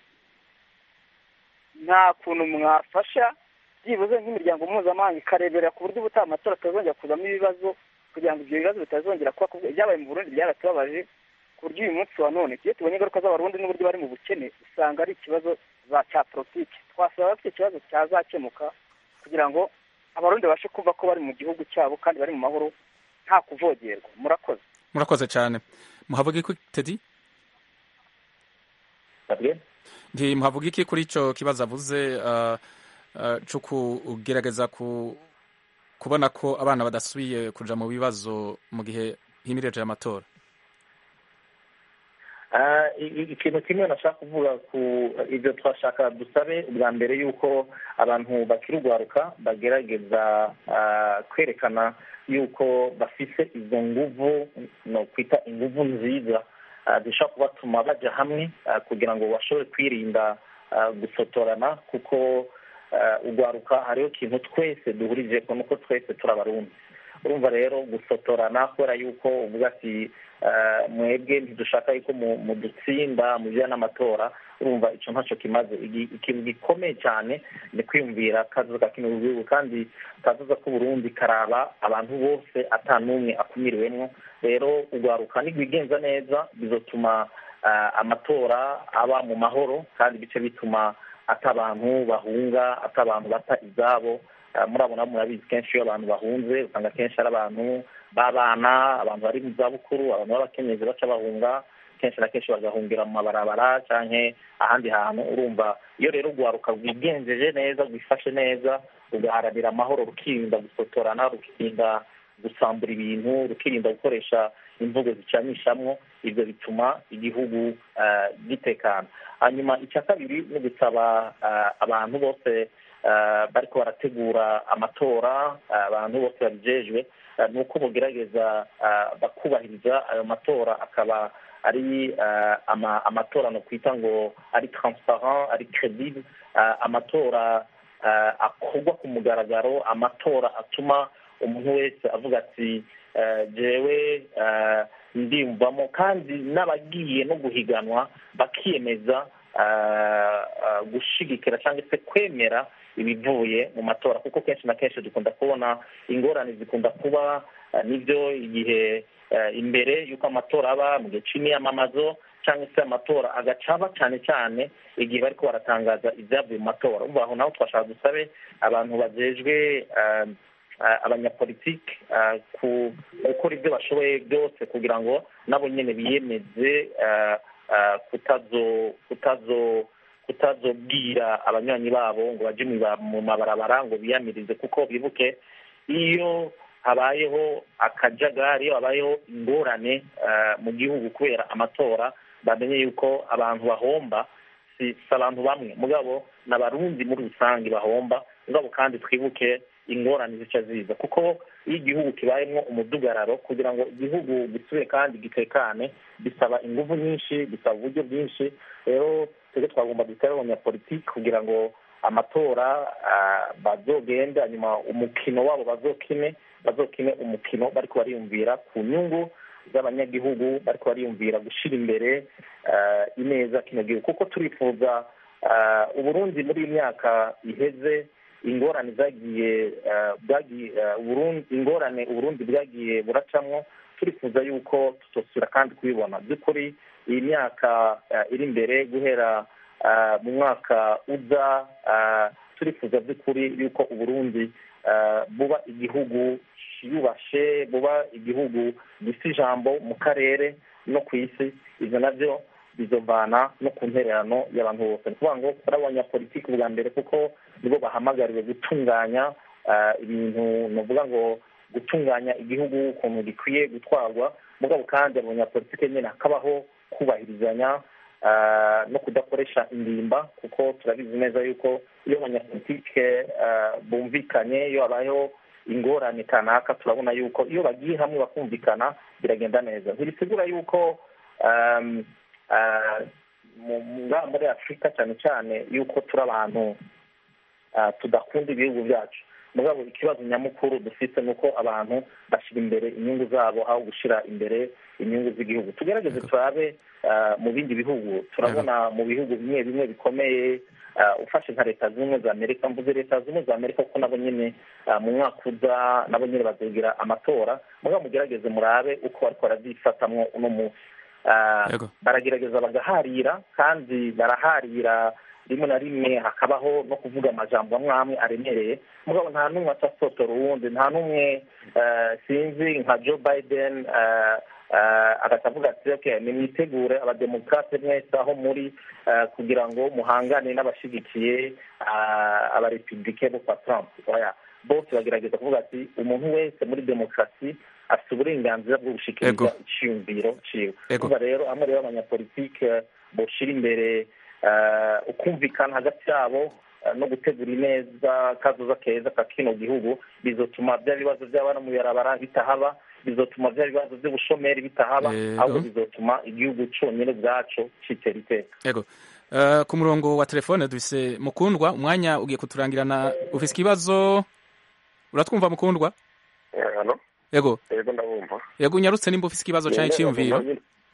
nta kuntu mwafasha byibuze nk'imiryango mpuzamahanga ikarebera ku buryo ubutaha amatora atazongera kuzamo ibibazo, kugira ngo ibyo bibazo bitazongera kuba kuko ibyabaye mu Burundi byaratubabaje ku buryo uyu munsi wa none iyo tubonye ingaruka z'abarundi n'uburyo bari mu bukene usanga ari ikibazo za cya politiki. Twasaba ko icyo kibazo cyazakemuka kugira ngo abarundi babashe kumva ko bari mu gihugu cyabo kandi bari mu mahoro nta kuvogerwa. Murakoze. murakoze cyane. Muhavuga iki Teddy? Ndi muhavuga iki kuri ico kibazo avuze uh, uh, cyo kugerageza ku kubona ko abana badasubiye kuja mu bibazo mu gihe himireje amatora? ikintu kimwe nashaka kuvuga ku ibyo twashaka dusabe ubwa mbere yuko abantu bakirugwaruka bagerageza kwerekana yuko bafise izo nguvu no kwita inguvu nziza zishobora kubatuma baja hamwe kugira ngo bashobore kwirinda gusotorana, kuko ugwaruka hariho ikintu twese duhurije ko nuko twese turabarundi. urumva rero gusotorana kubera yuko uvuga ati mwebwe ntidushaka yuko mudutsinda mu bijyanye n'amatora, urumva icyo ntacyo kimaze. Ikintu gikomeye cyane ni kwiyumvira kazoza kino gihugu, kandi kazoza k'Uburundi karaba abantu bose ata n'umwe akumiriwemo. Rero ugwaruka nigwigenza neza bizotuma amatora aba mu mahoro, kandi bice bituma ata abantu bahunga, ata abantu bata izabo. Murabona murabizi kenshi iyo abantu bahunze usanga kenshi ari abantu b'abana, abantu bari mu zabukuru, abantu b'abakenyezi baca bahunga, kenshi na kenshi bagahungira mu mabarabara canke ahandi hantu. Urumva iyo rero ugwaruka rwigenjeje neza, rwifashe neza, ugaharanira amahoro, rukirinda gusotorana, rukirinda gusambura ibintu, rukirinda gukoresha imvugo zicanishamwo, ibyo bituma igihugu gitekana. Hanyuma icya kabiri ni gusaba abantu bose bariko barategura amatora, abantu bose babijejwe, ni uko bogerageza bakubahiriza ayo matora akaba ari amatora no kwita ngo ari transparent, ari credible, amatora akorwa ku mugaragaro, amatora atuma umuntu wese avuga ati jewe ndimvamo, kandi n'abagiye no guhiganwa bakiyemeza gushigikira cyangwa se kwemera ibivuye mu matora, kuko kenshi na kenshi dukunda kubona ingorane zikunda kuba nibyo igihe imbere y'uko amatora aba, mu gihe c'imyamamazo cyangwa se amatora agacaba cyane cyane igihe bariko baratangaza ibyavuye mu matora. Umva aho naho twashaka dusabe abantu bajejwe abanyapolitiki gukora ibyo bashoboye byose kugira ngo nabo nyene biyemeze kutazo kutazo kutazobwira abanywanyi babo ngo baje mu mabarabara ngo biyamirize, kuko bibuke iyo habayeho akajagari, iyo habayeho ingorane mu gihugu kubera amatora, bamenye yuko abantu bahomba si abantu bamwe, mugabo n'abarundi muri rusange bahomba. Mugabo kandi twibuke ingorane zica ziza, kuko iyo igihugu kibayemo umudugararo, kugira ngo igihugu gisubire kandi gitekane bisaba ingufu nyinshi, bisaba uburyo bwinshi. Rero twebwe twagomba dutera abanyapolitiki kugira ngo amatora bazogende, hanyuma umukino wabo bazokine bazokine umukino bariko bariyumvira ku nyungu z'abanyagihugu, bariko bariyumvira gushira imbere ineza kino gihugu, kuko turifuza Uburundi muri iyi myaka iheze ingorane zagiye bwagiye Uburundi ingorane Uburundi bwagiye buracamwo, turifuza yuko tutosubira kandi kubibona by'ukuri. Iyi myaka iri imbere guhera mu mwaka uza, turifuza by'ukuri yuko Uburundi buba igihugu yubashe, buba igihugu gifite ijambo mu karere no ku isi. Ivyo navyo bizovana no ku ntererano y'abantu bose, ni ukuvuga ngo ari abanyapolitiki bwa mbere, kuko nibo bahamagariwe gutunganya ibintu, ni ukuvuga ngo gutunganya igihugu ukuntu gikwiye gutwarwa. Mugabo kandi abanyapolitiki nyine hakabaho kubahirizanya, no kudakoresha indimba, kuko turabizi neza yuko iyo abanyapolitike bumvikanye, iyo habayeho ingorane kanaka, turabona yuko iyo bagiye hamwe bakumvikana biragenda neza. ntibisigura yuko muri afurika cyane cyane yuko turi abantu tudakunda ibihugu byacu, mugabo ikibazo nyamukuru dufite ni uko abantu bashyira imbere inyungu zabo aho gushyira imbere inyungu z'igihugu. tugerageze turabe mu bindi bihugu, turabona mu bihugu bimwe bimwe bikomeye, ufashe nka leta zunze ubumwe za amerika, mvuze leta zunze ubumwe za amerika kuko nabo nyine mu mwaka uza nabo nyine bazogira amatora, mugabo mugerageze murabe uko bariko baravyifatamwo uno munsi. baragerageza bagaharira, kandi baraharira rimwe na rimwe hakabaho no kuvuga amajambo amwe amwe aremereye, mugabo nta n'umwe atasotora uwundi, nta n'umwe sinzi nka Joe Biden agatavuga ati okay, nimwitegure abademokrate mwese aho muri kugira ngo muhangane n'abashigikiye abarepublike bo kwa Trump. oya bose bagerageza kuvuga ati umuntu wese muri demokarasi afite uburenganzira bwo gushikiriza iciyumviro ciwe. kuva rero amwe rero abanyapolitike boshira imbere ukumvikana hagati yabo no gutegura neza kazoza keza ka kino gihugu, bizotuma bya bibazo by'abana mu barabara bitahaba, bizotuma bya bibazo by'ubushomeri bitahaba, ahubwo bizotuma igihugu cyonyine bwacu kitera iteka. Yego. Uh, ku murongo wa telefone dufise Mukundwa, umwanya ugiye kuturangirana. Ufise ikibazo? Uratwumva Mukundwa? Hano. Yego. Yego ndabumva. Yego unyarutse nimba ufise ikibazo cyane cyiyumviro.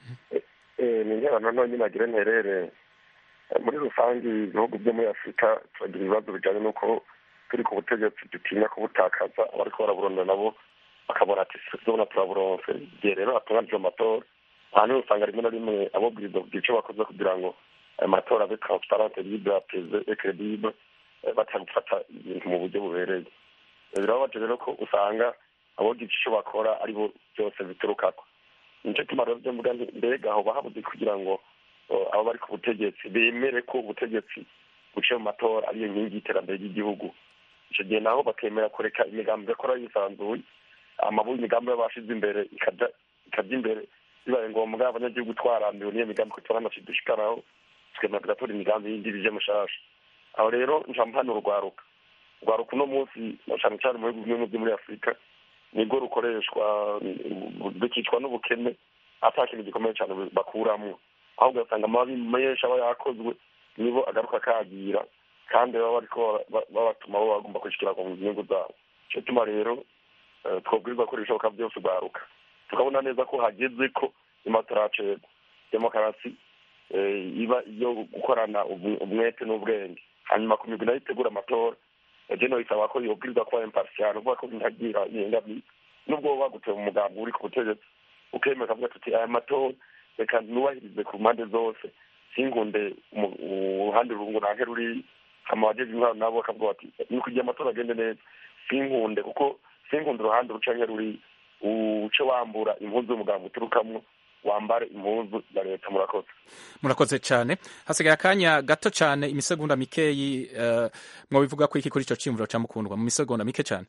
Eh ninjye none nyine agire nterere. Muri rusange ibihugu byo muri Afurika turagira ibibazo bijyanye n'uko turi ku butegetsi dutinya kubutakaza, abariko baraburondera nabo bakabona ati tuzobona turaburonse. igihe rero hatunganijwe amatora, ahantu usanga rimwe na rimwe abo bwiza bw'ico bakoze kugira ngo amatora abe transparent, libre, apaisé et crédible, batagufata ibintu mu buryo bubereye. Birababaje rero ko usanga abo gico bakora aribo byose biturukako. Nico gituma rero byo mvuga mbega aho bahabuze kugira ngo abo bari ku butegetsi bemere ko ubutegetsi buciye mu matora ariyo nkingi y'iterambere ry'igihugu. Icyo gihe naho bakemera kureka imigambi yakora yisanzuye, amabuye imigambi y'abashize imbere ikajya ikajya imbere, bibaye ngombwa abanyagihugu twarambiwe n'iyo migambi ko turanaci dushikaraho, tukemera tugatora imigambi yindi bije mushasha. Aho rero njambo hano urwaruka urwaruka uno munsi cyane cyane mu bihugu bimwe byo muri Afurika nibwo rukoreshwa rukicwa n'ubukene, ata kintu gikomeye cyane bakuramwo, aho ugasanga amababi menshi aba yakozwe nibo agaruka kagira, kandi baba bariko babatuma bo bagomba kwishikira ku nyungu zabo. Cyo tuma rero twobwirizwa ko ibishoboka byose ugaruka tukabona neza ko hageze ko amatora acegwa, demokarasi iba iyo gukorana umwete n'ubwenge, hanyuma ku migwi nayo itegura amatora ejeno isaba ko yobwirizwa kuba impartial, uvuga ko ntagira ingami nubwo baguteye mu mugambi uri ku butegetsi, ukemera kuvuga tuti aya matora reka nubahirize ku mpande zose, singunde uruhande rungu nange ruri amawajeje intwaro nabo bakavuga bati ni kugira amatora agende neza, sinkunde kuko sinkunde uruhande rucanye ruri uce wambura impuzu y'umugambi uturukamwo, wambare impuzu ya leta. Murakoze. Murakoze cyane. Hasigaye akanya gato cyane, imisegonda mikeyi, uh, mwobivuga ko iki kuri ico cimvuro ca Mukundwa mu misegonda mike cyane.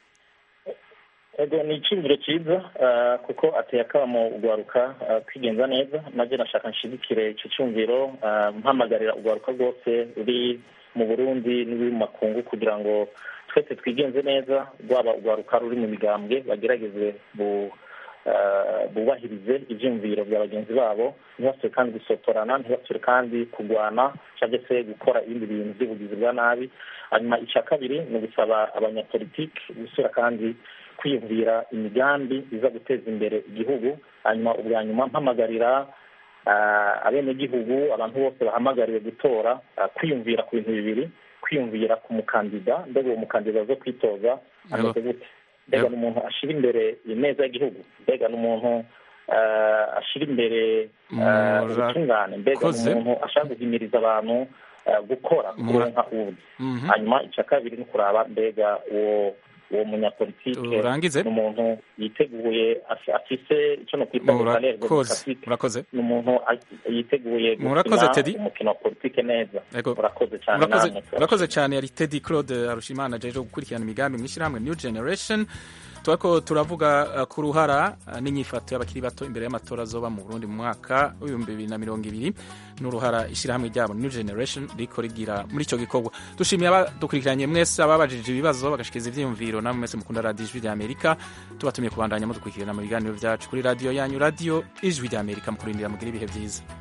Ego ni iciyumviro cyiza kuko ateye akamo ugwaruka kwigenza neza. Naje nashaka nshigikire ico cyumviro, mpamagarira ugwaruka rwose ruri mu Burundi n'uri mu makungu kugira ngo twese twigenze neza, rwaba ugwaruka ruri mu migambwe bagerageze bu bubahirize ivyumviro bya bagenzi babo, ntibasubire kandi gusotorana, ntibasubire kandi kugwana cyangwa se gukora ibindi bintu by'ubugizi bwa nabi. Hanyuma icya kabiri ni ugusaba abanyapolitiki gusubira kandi kwiyumvira imigambi iza guteza imbere igihugu. Hanyuma ubwa nyuma mpamagarira abenegihugu, abantu bose bahamagariwe gutora, kwiyumvira ku bintu bibiri: kwiyumvira ku mukandida, mbega uwo mukandida zo kwitoza ameze gute, mbega ni umuntu ashira imbere ineza y'igihugu, mbega ni umuntu ashira imbere ubutungane, mbega ni umuntu ashaka guhimiriza abantu gukora kuronka ubuzi. Hanyuma icya kabiri ni kuraba mbega uwo uwo munyapolitike ni umuntu yiteguye, afise icyo no kwita valeur démocratique, ni umuntu yiteguye gukina umukino wa politike neza. Murakoze cyane. Murakoze cyane. Yari Teddy Claude Harushimana ajeje gukurikirana imigambi mw'ishyirahamwe New Generation turako turavuga uh, ku ruhara uh, n'inyifato y'abakiri bato imbere y'amatora azoba mu Burundi mu mwaka w'ibihumbi bibiri na mirongo ibiri n'uruhara ishyirahamwe ryabo New Generation riko rigira muri ico gikorwa. Dushimiye abadukurikiranye mwese ababajije ibibazo bagashikiza ivyiyumviro, namwe mwese mukunda radio Ijwi ry'Amerika. Tubatumye kubandanya mudukurikirana mu biganiro vyacu kuri radio yanyu, radio Ijwi ry'Amerika. Mukurindira mugira ibihe vyiza.